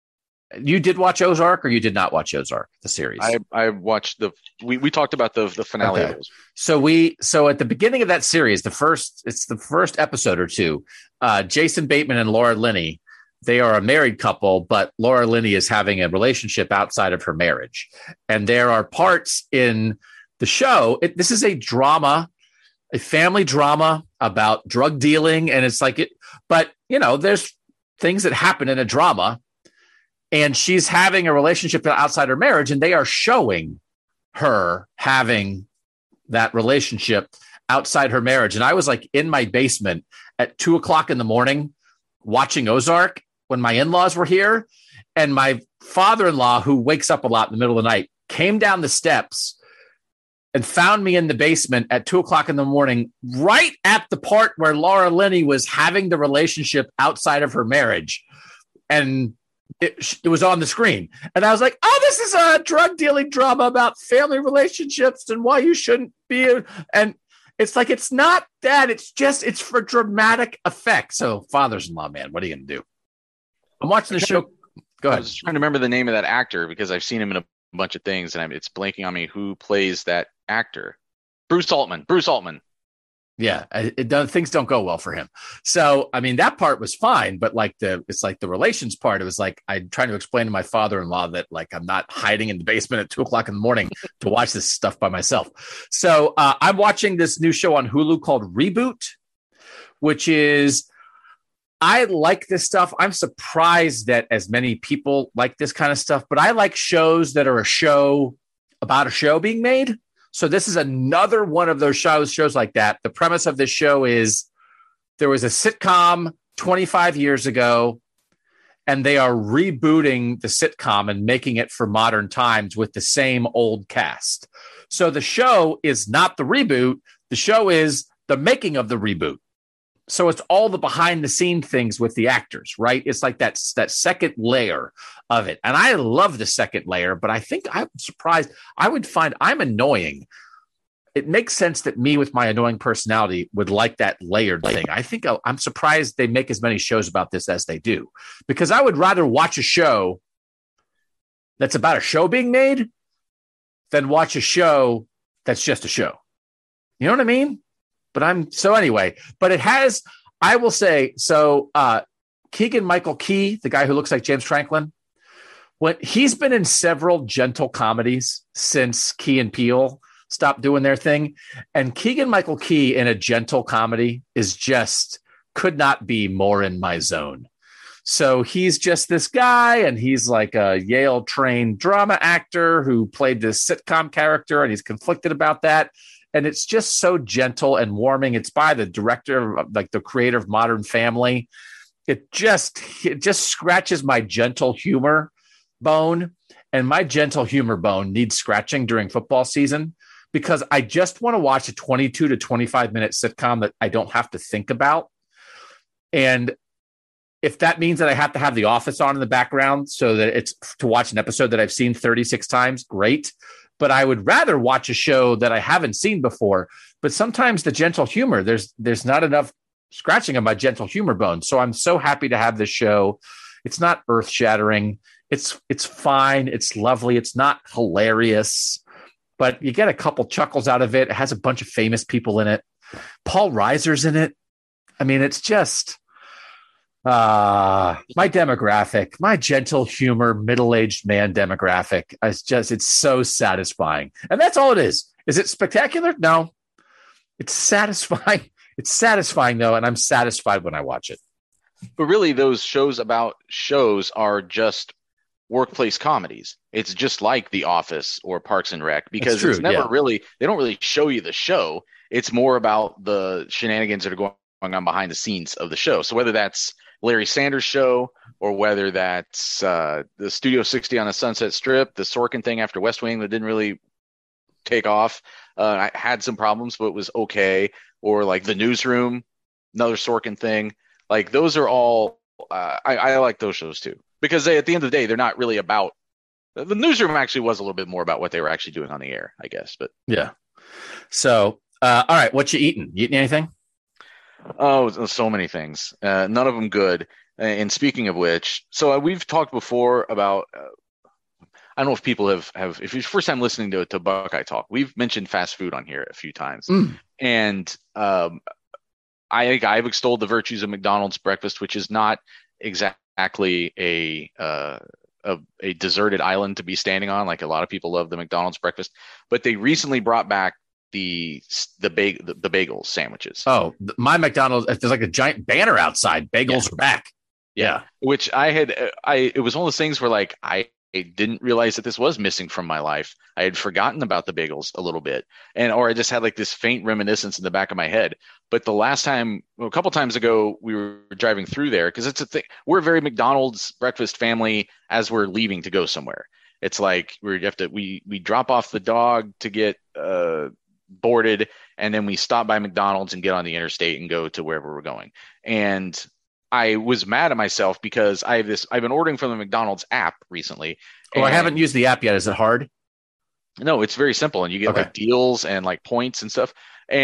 you did watch Ozark, or you did not watch Ozark, the series? I watched we talked about the finale of those. So at the beginning of that series, the first episode or two, Jason Bateman and Laura Linney, they are a married couple, but Laura Linney is having a relationship outside of her marriage. And there are parts in the show. This is a drama, a family drama about drug dealing. And it's like but there's things that happen in a drama. And she's having a relationship outside her marriage, and they are showing her having that relationship outside her marriage. And I was like in my basement at 2:00 in the morning watching Ozark when my in-laws were here. And my father-in-law, who wakes up a lot in the middle of the night, came down the steps and found me in the basement at 2:00 in the morning, right at the part where Laura Linney was having the relationship outside of her marriage. And it was on the screen. And I was like, oh, this is a drug dealing drama about family relationships and why you shouldn't be. And it's like, it's not that. It's for dramatic effect. So fathers-in-law, man, what are you going to do? I'm watching the show. Go ahead. I was trying to remember the name of that actor because I've seen him in a bunch of things, and it's blanking on me who plays that actor. Bruce Altman. Yeah, things don't go well for him. So, I mean, that part was fine, but it's like the relations part. It was like I'm trying to explain to my father-in-law that like I'm not hiding in the basement at 2:00 in the morning to watch this stuff by myself. So I'm watching this new show on Hulu called Reboot, which is, I like this stuff. I'm surprised that as many people like this kind of stuff, but I like shows that are a show about a show being made. So this is another one of those shows like that. The premise of this show is there was a sitcom 25 years ago, and they are rebooting the sitcom and making it for modern times with the same old cast. So the show is not the reboot. The show is the making of the reboot. So it's all the behind the scene things with the actors, right? It's like that second layer of it. And I love the second layer, but I think I'm surprised. I would find I'm annoying. It makes sense that me with my annoying personality would like that layered thing. I think I'm surprised they make as many shows about this as they do, because I would rather watch a show that's about a show being made than watch a show that's just a show. You know what I mean? But it has, I will say, so Keegan-Michael Key, the guy who looks like James Franklin, he's been in several gentle comedies since Key and Peele stopped doing their thing. And Keegan-Michael Key in a gentle comedy could not be more in my zone. So he's just this guy, and he's like a Yale-trained drama actor who played this sitcom character, and he's conflicted about that. And it's just so gentle and warming. It's by the director, like the creator of Modern Family. It just scratches my gentle humor bone. And my gentle humor bone needs scratching during football season, because I just want to watch a 22 to 25 minute sitcom that I don't have to think about. And if that means that I have to have The Office on in the background so that it's to watch an episode that I've seen 36 times, great. But I would rather watch a show that I haven't seen before. But sometimes the gentle humor, there's not enough scratching of my gentle humor bone. So I'm so happy to have this show. It's not earth shattering. It's fine. It's lovely. It's not hilarious. but you get a couple chuckles out of it. It has a bunch of famous people in it. Paul Reiser's in it. I mean, it's just my demographic, my gentle humor, middle-aged man demographic. It's so satisfying. And that's all it is. Is it spectacular? No. It's satisfying. It's satisfying though, and I'm satisfied when I watch it. But really, those shows are just workplace comedies. It's just like The Office or Parks and Rec, because it's never really, they don't really show you the show. It's more about the shenanigans that are going on behind the scenes of the show. So whether that's Larry Sanders Show, or whether that's the Studio 60 on the Sunset Strip, the Sorkin thing after West Wing that didn't really take off. I had some problems, but it was okay. Or like The Newsroom, another Sorkin thing. Like those are all, I like those shows too, because at the end of the day, they're not really about, the Newsroom actually was a little bit more about what they were actually doing on the air, I guess. But yeah. So, all right, what you eating? You eating anything? Oh, so many things. None of them good. And speaking of which, so we've talked before about, I don't know if people have if it's first time listening to Buckeye Talk, we've mentioned fast food on here a few times. And I've extolled the virtues of McDonald's breakfast, which is not exactly a deserted island to be standing on. Like a lot of people love the McDonald's breakfast, but they recently brought back the bagel sandwiches. Oh, my McDonald's, there's like a giant banner outside. Bagels are back. Yeah. Which it was one of those things where like I didn't realize that this was missing from my life. I had forgotten about the bagels a little bit, or I just had like this faint reminiscence in the back of my head. But the last time, a couple times ago, we were driving through there, because it's a thing. We're a very McDonald's breakfast family as we're leaving to go somewhere. It's like we drop off the dog to get boarded, and then we stop by McDonald's and get on the interstate and go to wherever we're going. And I was mad at myself because I've been ordering from the McDonald's app recently. Oh, I haven't used the app yet. Is it hard? No, it's very simple, and you get like deals and like points and stuff.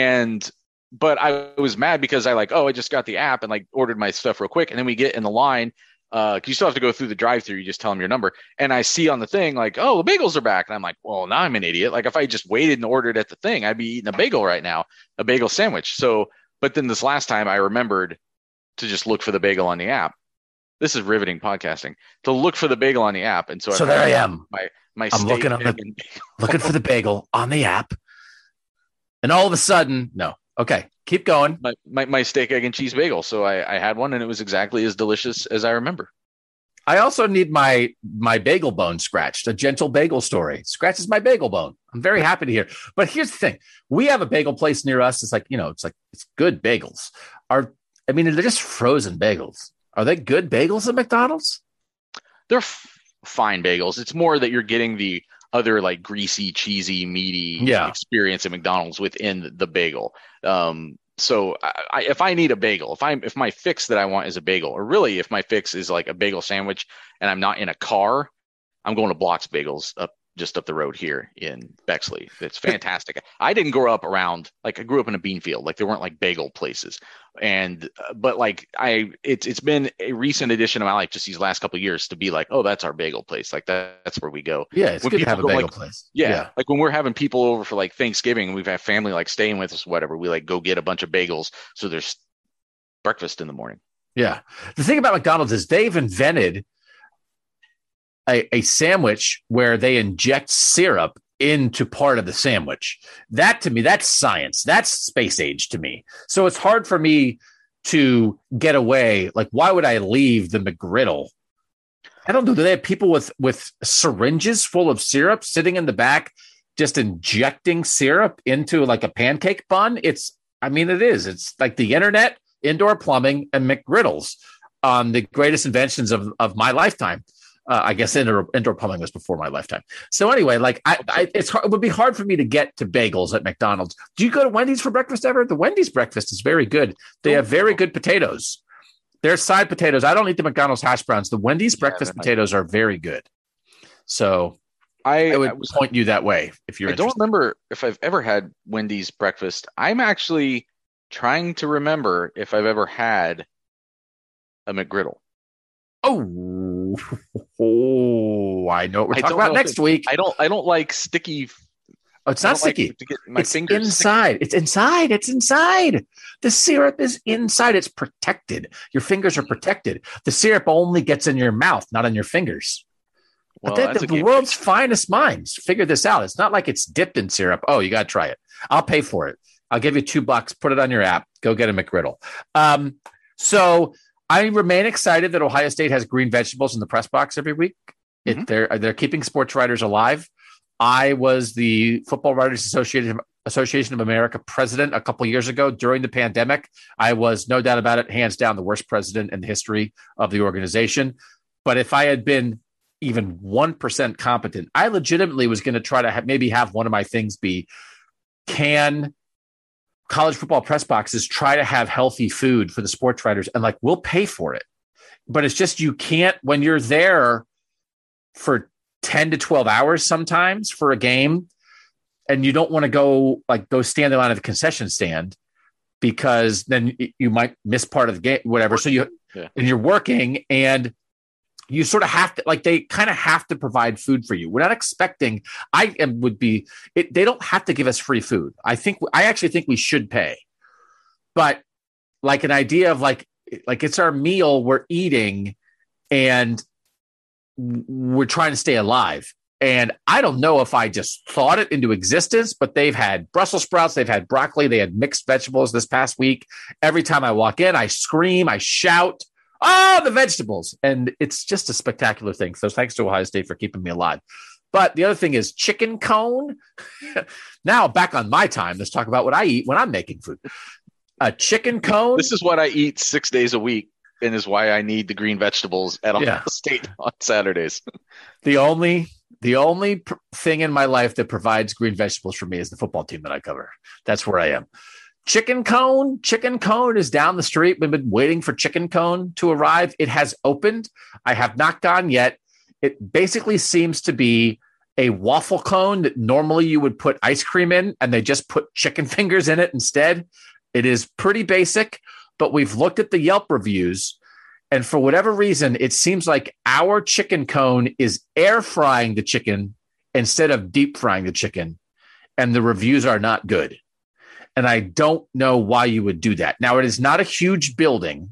But I was mad because I just got the app and like ordered my stuff real quick, and then we get in the line. Cause you still have to go through the drive-through. You just tell them your number, and I see on the thing like, oh, the bagels are back, and I'm like, well, now I'm an idiot. Like if I just waited and ordered at the thing, I'd be eating a bagel right now, a bagel sandwich. So, but then this last time I remembered to just look for the bagel on the app. This is riveting podcasting, to look for the bagel on the app. And so there I am. I'm looking for the bagel on the app. And all of a sudden, no. Okay. Keep going. My steak, egg, and cheese bagel. So I had one, and it was exactly as delicious as I remember. I also need my bagel bone scratched. A gentle bagel story scratches my bagel bone. I'm very happy to hear. But here's the thing. We have a bagel place near us. It's like, it's good bagels. They're just frozen bagels. Are they good bagels at McDonald's? They're fine bagels. It's more that you're getting the other like greasy, cheesy, meaty experience at McDonald's within the bagel. So if I need a bagel, if my fix that I want is a bagel, or really if my fix is like a bagel sandwich and I'm not in a car, I'm going to Block's Bagels just up the road here in Bexley. It's fantastic. I didn't grow up around, like I grew up in a bean field. Like there weren't like bagel places. But like it's been a recent addition of my life just these last couple of years to be like, oh, that's our bagel place. Like that's where we go. Yeah. It's good to have a bagel place. Yeah. Like when we're having people over for like Thanksgiving and we've had family like staying with us, whatever, we like go get a bunch of bagels. So there's breakfast in the morning. Yeah. The thing about McDonald's is they've invented a sandwich where they inject syrup into part of the sandwich. That to me, that's science. That's space age to me. So it's hard for me to get away. Like, why would I leave the McGriddle? I don't know. Do they have people with syringes full of syrup sitting in the back, just injecting syrup into like a pancake bun? It is. It's like the internet, indoor plumbing, and McGriddles, the greatest inventions of my lifetime. I guess indoor plumbing was before my lifetime. So anyway, like it would be hard for me to get to bagels at McDonald's. Do you go to Wendy's for breakfast ever? The Wendy's breakfast is very good. They have very good potatoes. Their side potatoes. I don't eat the McDonald's hash browns. The Wendy's breakfast potatoes are very good. So I would point you that way if you're interested. I don't remember if I've ever had Wendy's breakfast. I'm actually trying to remember if I've ever had a McGriddle. Oh, I know what we're talking about next week. I don't like sticky. Oh, it's not sticky. Like to get my it's fingers inside. sticky. It's inside. It's inside. The syrup is inside. It's protected. Your fingers are protected. The syrup only gets in your mouth, not on your fingers. Well, But that's the world's finest minds figure this out. It's not like it's dipped in syrup. Oh, you got to try it. I'll pay for it. I'll give you $2. Put it on your app. Go get a McGriddle. So I remain excited that Ohio State has green vegetables in the press box every week. They're keeping sports writers alive. I was the Football Writers Association of America president a couple years ago during the pandemic. I was, no doubt about it, hands down the worst president in the history of the organization. But if I had been even 1% competent, I legitimately was going to try to maybe have one of my things be, can college football press boxes try to have healthy food for the sports writers? And like, we'll pay for it. But it's just, you can't, when you're there for 10 to 12 hours sometimes for a game, and you don't want to go stand in line at the concession stand, because then you might miss part of the game, whatever. So and you're working, and you sort of have to, they kind of have to provide food for you. We're not expecting, they don't have to give us free food. I actually think we should pay, but like an idea of like it's our meal we're eating and we're trying to stay alive. And I don't know if I just thought it into existence, but they've had Brussels sprouts, they've had broccoli, they had mixed vegetables this past week. Every time I walk in, I scream, I shout, oh, the vegetables. And it's just a spectacular thing. So thanks to Ohio State for keeping me alive. But the other thing is chicken cone. Now back on my time, let's talk about what I eat when I'm making food. A chicken cone. This is what I eat 6 days a week, and is why I need the green vegetables at Ohio State on Saturdays. The only thing in my life that provides green vegetables for me is the football team that I cover. That's where I am. Chicken cone is down the street. We've been waiting for chicken cone to arrive. It has opened. I have not gone yet. It basically seems to be a waffle cone that normally you would put ice cream in, and they just put chicken fingers in it instead. It is pretty basic, but we've looked at the Yelp reviews, and for whatever reason, it seems like our chicken cone is air frying the chicken instead of deep frying the chicken, and the reviews are not good. And I don't know why you would do that. Now, it is not a huge building.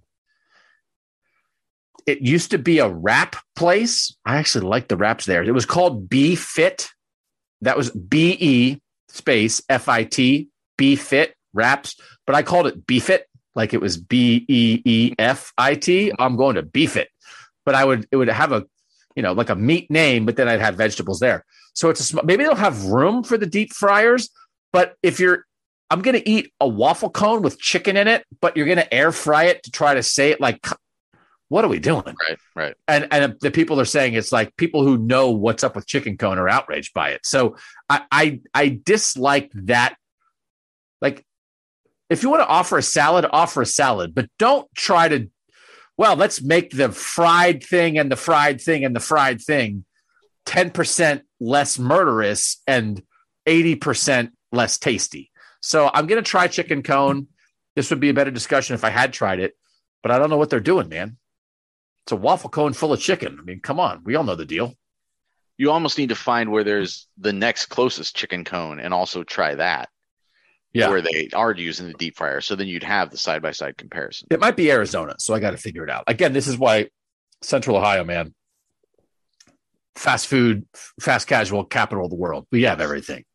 It used to be a wrap place. I actually like the wraps there. It was called B Fit. That was BE space FIT, B Fit wraps. But I called it B Fit, like it was BEEFIT. I'm going to B Fit. But it would have a, like a meat name, but then I'd have vegetables there. So maybe they'll have room for the deep fryers. But I'm going to eat a waffle cone with chicken in it, but you're going to air fry it to try to say it like, what are we doing? Right. And the people are saying it's like people who know what's up with chicken cone are outraged by it. So I dislike that. Like, if you want to offer a salad, but don't try to, let's make the fried thing and the fried thing and the fried thing 10% less murderous and 80% less tasty. So I'm going to try chicken cone. This would be a better discussion if I had tried it, but I don't know what they're doing, man. It's a waffle cone full of chicken. I mean, come on. We all know the deal. You almost need to find where there's the next closest chicken cone and also try that. Yeah. Where they are using the deep fryer. So then you'd have the side-by-side comparison. It might be Arizona, so I got to figure it out. Again, this is why Central Ohio, man, fast food, fast casual capital of the world. We have everything.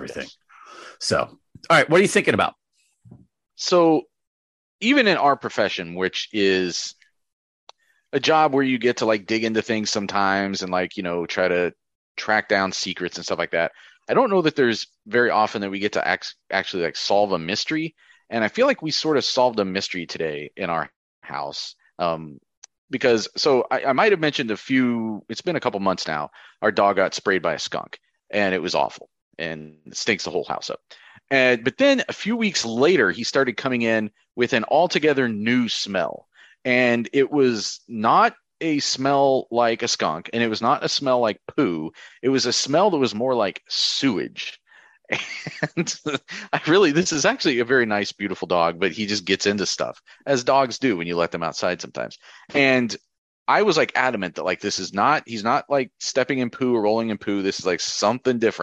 So, all right, what are you thinking about? So even in our profession, which is a job where you get to dig into things sometimes and try to track down secrets and stuff like that, I don't know that there's very often that we get to actually solve a mystery. And I feel like we sort of solved a mystery today in our house. Because I might have mentioned it's been a couple months now, our dog got sprayed by a skunk and it was awful and it stinks the whole house up. But then a few weeks later, he started coming in with an altogether new smell. And it was not a smell like a skunk, and it was not a smell like poo. It was a smell that was more like sewage. And this is actually a very nice, beautiful dog, but he just gets into stuff, as dogs do when you let them outside sometimes. And I was adamant that he's not stepping in poo or rolling in poo. This is something different.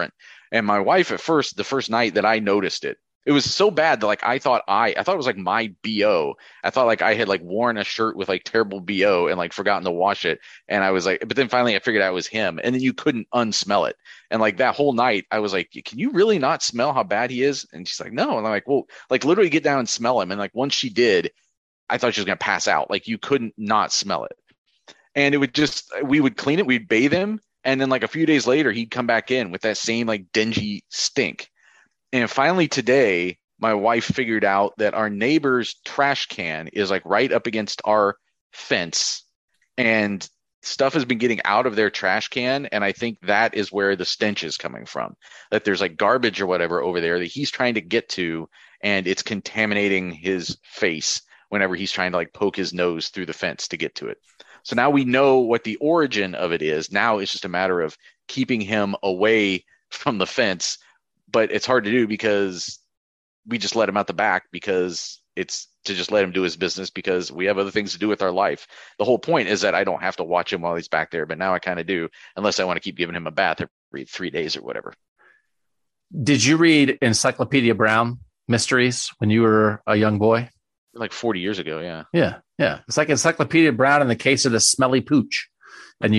And my wife at first, the first night that I noticed it, it was so bad that like I thought it was like my BO. I thought like I had like worn a shirt with like terrible BO and like forgotten to wash it. And I was like, but then finally I figured out it was him. And then you couldn't unsmell it. And like that whole night I was like, can you really not smell how bad he is? And she's like, no. And I'm like, well, like literally get down and smell him. And like once she did, I thought she was gonna pass out. Like you couldn't not smell it. And it would just, we would clean it, we'd bathe him. And then like a few days later, he'd come back in with that same like dingy stink. And finally today, my wife figured out that our neighbor's trash can is like right up against our fence, and stuff has been getting out of their trash can. And I think that is where the stench is coming from, that there's like garbage or whatever over there that he's trying to get to, and it's contaminating his face whenever he's trying to like poke his nose through the fence to get to it. So now we know what the origin of it is. Now it's just a matter of keeping him away from the fence. But it's hard to do because we just let him out the back, because it's to just let him do his business because we have other things to do with our life. The whole point is that I don't have to watch him while he's back there, but now I kind of do, unless I want to keep giving him a bath every 3 days or whatever. Did you read Encyclopedia Brown mysteries when you were a young boy? Like 40 years ago, yeah. Yeah. It's like Encyclopedia Brown in the case of the smelly pooch. And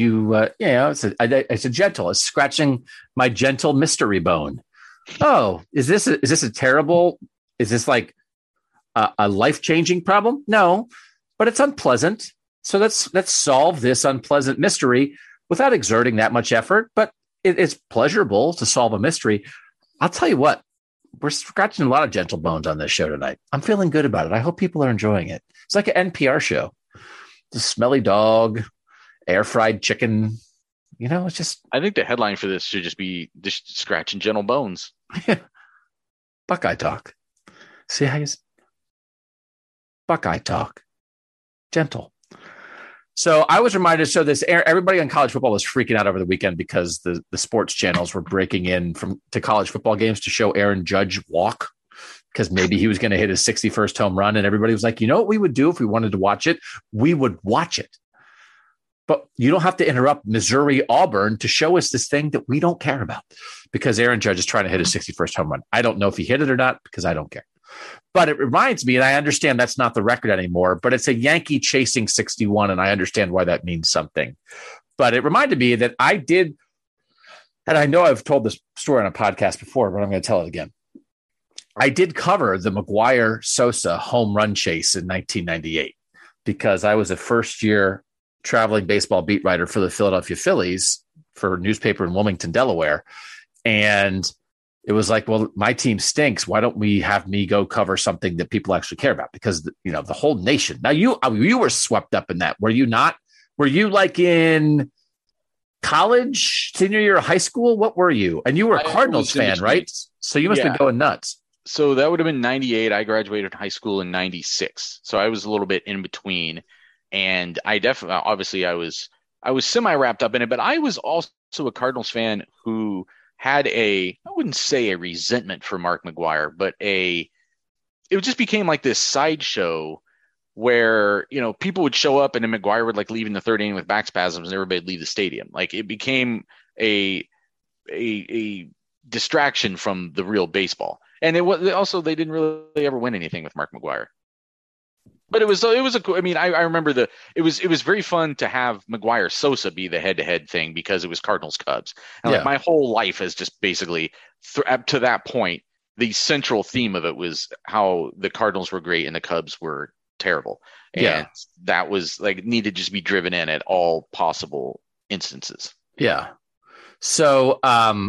it's a gentle, it's scratching my gentle mystery bone. Oh, is this a terrible, is this like a life-changing problem? No, but it's unpleasant. So let's solve this unpleasant mystery without exerting that much effort. But it's pleasurable to solve a mystery. I'll tell you what, we're scratching a lot of gentle bones on this show tonight. I'm feeling good about it. I hope people are enjoying it. It's like an NPR show. The smelly dog, air fried chicken. It's just. I think the headline for this should just be just scratching gentle bones. Buckeye talk. See how you. Buckeye talk. Gentle. So I was reminded. So everybody on college football was freaking out over the weekend because the sports channels were breaking in to college football games to show Aaron Judge walk, because maybe he was going to hit his 61st home run. And everybody was like, you know what we would do if we wanted to watch it? We would watch it. But you don't have to interrupt Missouri-Auburn to show us this thing that we don't care about, because Aaron Judge is trying to hit his 61st home run. I don't know if he hit it or not, because I don't care. But it reminds me, and I understand that's not the record anymore, but it's a Yankee chasing 61, and I understand why that means something. But it reminded me that I did, and I know I've told this story on a podcast before, but I'm going to tell it again. I did cover the McGwire-Sosa home run chase in 1998, because I was a first-year traveling baseball beat writer for the Philadelphia Phillies for a newspaper in Wilmington, Delaware. And it was like, well, my team stinks. Why don't we have me go cover something that people actually care about? Because, the whole nation. Now, you were swept up in that. Were you not? Were you like in college, senior year of high school? What were you? And you were a Cardinals fan, right? So you must have been going nuts. So that would have been 98. I graduated high school in 96. So I was a little bit in between. And I definitely, obviously, I was semi wrapped up in it, but I was also a Cardinals fan who had I wouldn't say a resentment for Mark McGwire, but it just became like this sideshow where, people would show up and then McGwire would like leave in the third inning with back spasms and everybody would leave the stadium. Like it became a distraction from the real baseball. And it was also, they didn't really ever win anything with Mark McGwire. But I remember it was very fun to have McGwire-Sosa be the head-to-head thing, because it was Cardinals-Cubs. And like my whole life has just basically, up to that point, the central theme of it was how the Cardinals were great and the Cubs were terrible. And that was like needed to just be driven in at all possible instances. Yeah. So,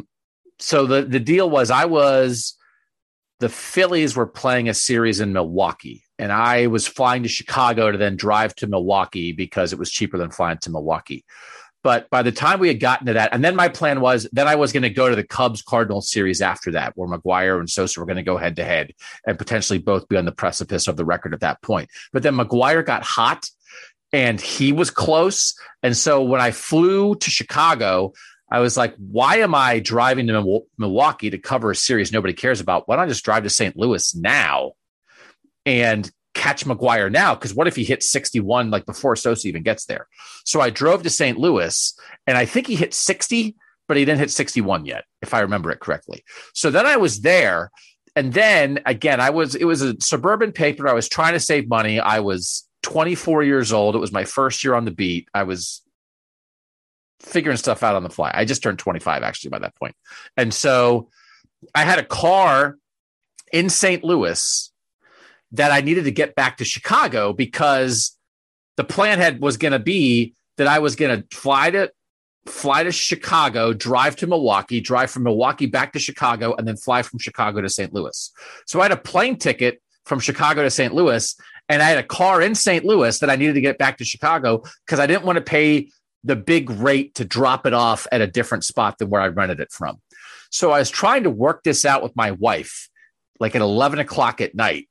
the deal was, the Phillies were playing a series in Milwaukee, and I was flying to Chicago to then drive to Milwaukee because it was cheaper than flying to Milwaukee. But by the time we had gotten to that, and then my plan was that I was going to go to the Cubs-Cardinals series after that, where McGwire and Sosa were going to go head-to-head and potentially both be on the precipice of the record at that point. But then McGwire got hot, and he was close. And so when I flew to Chicago, I was like, why am I driving to Milwaukee to cover a series nobody cares about? Why don't I just drive to St. Louis now and catch McGwire now? Because what if he hits 61 like before Sosa even gets there? So I drove to St. Louis, and I think he hit 60 but he didn't hit 61 yet, if I remember it correctly. So then I was there. And then again, it was a suburban paper. I was trying to save money. I was 24 years old. It was my first year on the beat. I was figuring stuff out on the fly. I just turned 25 actually by that point. And so I had a car in St. Louis that I needed to get back to Chicago because the plan was going to be that I was going to fly to Chicago, drive to Milwaukee, drive from Milwaukee back to Chicago, and then fly from Chicago to St. Louis. So I had a plane ticket from Chicago to St. Louis, and I had a car in St. Louis that I needed to get back to Chicago because I didn't want to pay the big rate to drop it off at a different spot than where I rented it from. So I was trying to work this out with my wife, like at 11 o'clock at night.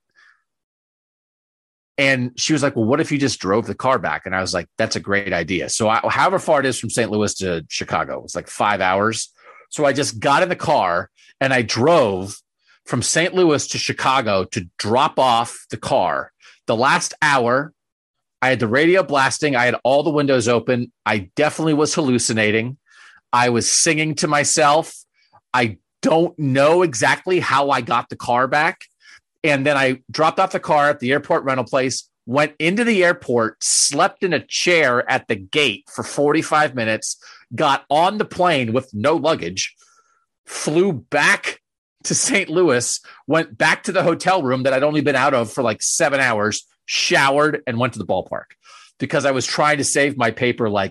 And she was like, well, what if you just drove the car back? And I was like, that's a great idea. So however far it is from St. Louis to Chicago, it's like 5 hours. So I just got in the car and I drove from St. Louis to Chicago to drop off the car. The last hour, I had the radio blasting. I had all the windows open. I definitely was hallucinating. I was singing to myself. I don't know exactly how I got the car back. And then I dropped off the car at the airport rental place, went into the airport, slept in a chair at the gate for 45 minutes, got on the plane with no luggage, flew back to St. Louis, went back to the hotel room that I'd only been out of for like 7 hours, showered, and went to the ballpark because I was trying to save my paper like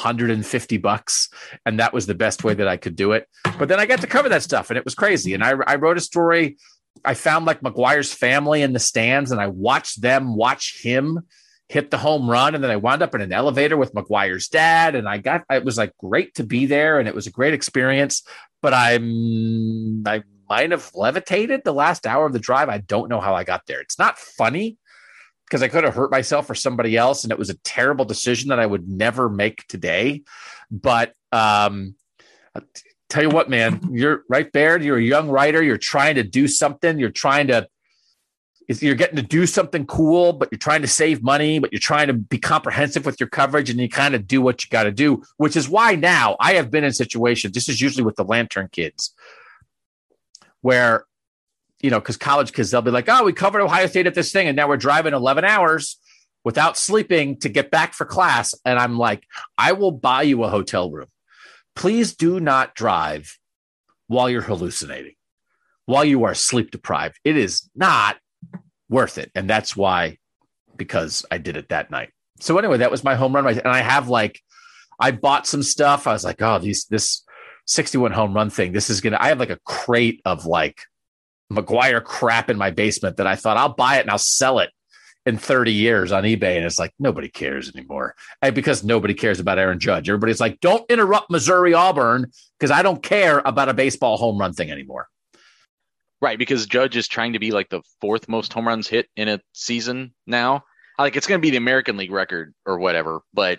$150. And that was the best way that I could do it. But then I got to cover that stuff and it was crazy. And I wrote a story. I found like McGuire's family in the stands and I watched them watch him hit the home run. And then I wound up in an elevator with McGuire's dad. And it was like great to be there. And it was a great experience, but I might have levitated the last hour of the drive. I don't know how I got there. It's not funny because I could have hurt myself or somebody else. And it was a terrible decision that I would never make today. But, tell you what, man, you're right, Baird. You're a young writer. You're trying to do something. You're getting to do something cool, but you're trying to save money, but you're trying to be comprehensive with your coverage and you kind of do what you got to do, which is why now I have been in situations. This is usually with the Lantern kids where, because college kids, they'll be like, oh, we covered Ohio State at this thing. And now we're driving 11 hours without sleeping to get back for class. And I'm like, I will buy you a hotel room. Please do not drive while you're hallucinating, while you are sleep deprived. It is not worth it. And that's why, because I did it that night. So anyway, that was my home run. And I bought some stuff. I was like, oh, this 61 home run thing, I have like a crate of like McGuire crap in my basement that I thought I'll buy it and I'll sell it in 30 years on eBay. And it's like, nobody cares anymore. And because nobody cares about Aaron Judge. Everybody's like, don't interrupt Missouri Auburn because I don't care about a baseball home run thing anymore. Right. Because Judge is trying to be like the fourth most home runs hit in a season now. Like it's going to be the American League record or whatever, but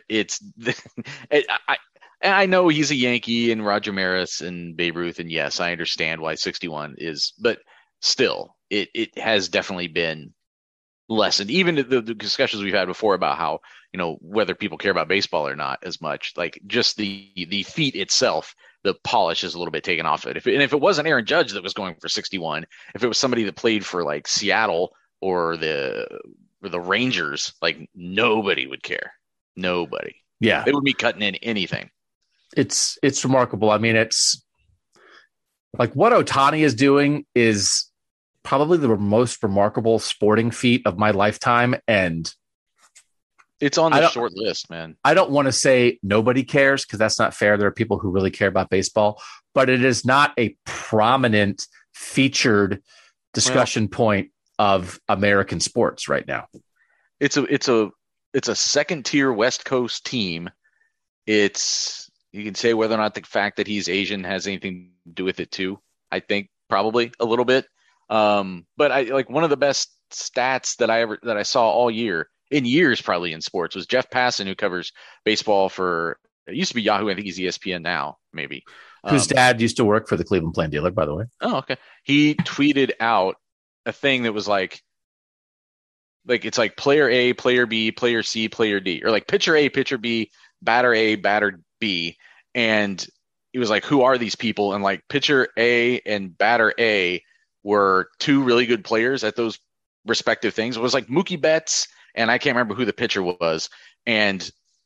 I know he's a Yankee and Roger Maris and Babe Ruth. And yes, I understand why 61 is, but still it has definitely been lessened. Even the discussions we've had before about how, whether people care about baseball or not as much, like just the feat itself, the polish is a little bit taken off it. If it wasn't Aaron Judge that was going for 61, if it was somebody that played for like Seattle or the Rangers, like nobody would care. Nobody. Yeah. They would be cutting in anything. It's remarkable. I mean, it's like what Ohtani is doing is probably the most remarkable sporting feat of my lifetime. And it's on the short list, man. I don't want to say nobody cares because that's not fair. There are people who really care about baseball, but it is not a prominent featured discussion point of American sports right now. It's a second tier West Coast team. You can say whether or not the fact that he's Asian has anything to do with it too. I think probably a little bit. But I like one of the best stats that I saw all year in years, probably in sports, was Jeff Passan, who covers baseball for, it used to be Yahoo. I think he's ESPN now, maybe. Whose dad used to work for the Cleveland Plain Dealer, by the way. Oh, okay. He tweeted out a thing that was like it's like player A, player B, player C, player D, or like pitcher A, pitcher B, batter A, batter B. And he was like, who are these people? And like pitcher A and batter A were two really good players at those respective things. It was like Mookie Betts, and I can't remember who the pitcher was. And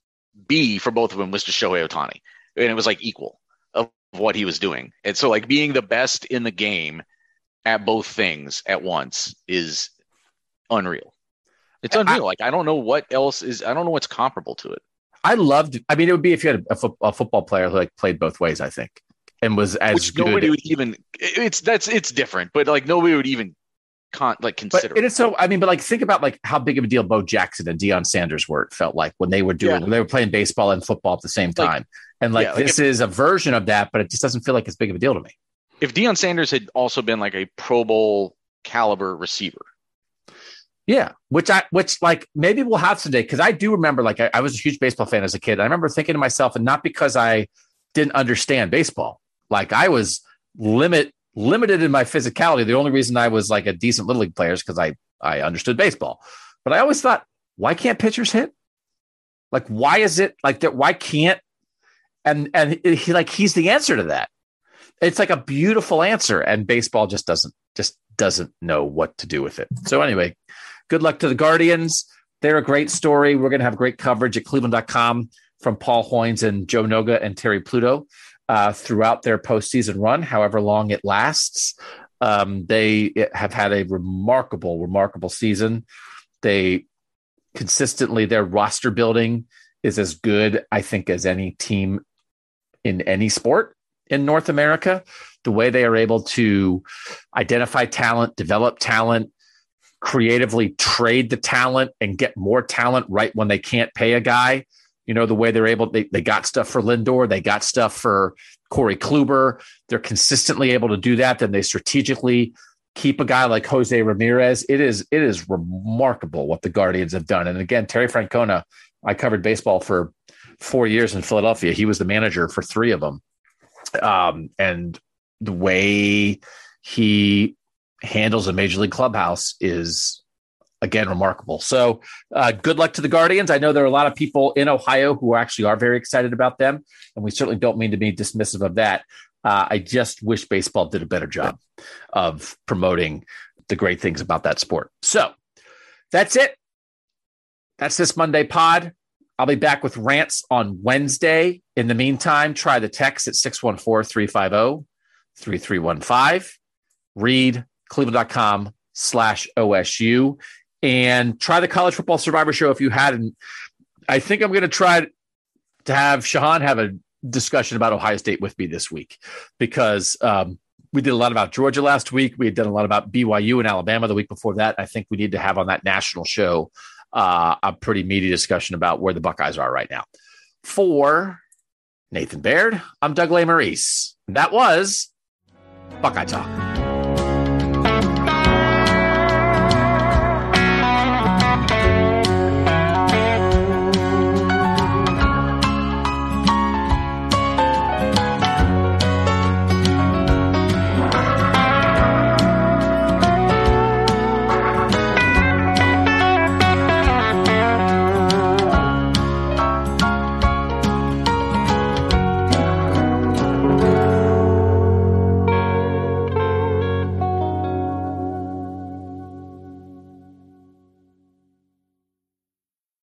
B for both of them was just Shohei Ohtani. And it was like equal of what he was doing. And so like being the best in the game at both things at once is unreal. It's unreal. Like, I don't know what else is, I don't know what's comparable to it. It would be if you had a football player who like played both ways, I think, and was as Which good. Nobody would even, it's different, but like nobody would even consider. But it is so, but like think about like how big of a deal Bo Jackson and Deion Sanders were, it felt like when they were when they were playing baseball and football at the same time. This is a version of that, but it just doesn't feel like it's big of a deal to me. If Deion Sanders had also been like a Pro Bowl caliber receiver. Yeah, which like maybe we'll have today, because I do remember like I was a huge baseball fan as a kid. I remember thinking to myself, and not because I didn't understand baseball, like I was limited in my physicality. The only reason I was like a decent little league player is because I understood baseball. But I always thought, why can't pitchers hit? Like, why is it like that? Why can't? And he's the answer to that. It's like a beautiful answer, and baseball just doesn't know what to do with it. So anyway, good luck to the Guardians. They're a great story. We're going to have great coverage at Cleveland.com from Paul Hoynes and Joe Noga and Terry Pluto throughout their postseason run, however long it lasts. They have had a remarkable season. They consistently, their roster building is as good, I think, as any team in any sport in North America. The way they are able to identify talent, develop talent, creatively trade the talent, and get more talent right when they can't pay a guy. You know, the way they're able, they got stuff for Lindor, they got stuff for Corey Kluber. They're consistently able to do that. Then they strategically keep a guy like Jose Ramirez. It is remarkable what the Guardians have done. And again, Terry Francona, I covered baseball for 4 years in Philadelphia. He was the manager for 3 of them. And the way he handles a major league clubhouse is, again, remarkable. So good luck to the Guardians. I know there are a lot of people in Ohio who actually are very excited about them, and we certainly don't mean to be dismissive of that. I just wish baseball did a better job of promoting the great things about that sport. So that's it. That's this Monday pod. I'll be back with rants on Wednesday. In the meantime, try the text at 614-350-3315. Read cleveland.com/OSU, and try the College Football Survivor Show if you hadn't. I think I'm going to try to have Shahan have a discussion about Ohio State with me this week, because we did a lot about Georgia last week. We had done a lot about BYU and Alabama the week before that. I think we need to have on that national show a pretty meaty discussion about where the Buckeyes are right now. For Nathan Baird, I'm Doug Lesmerises. That was Buckeye Talk.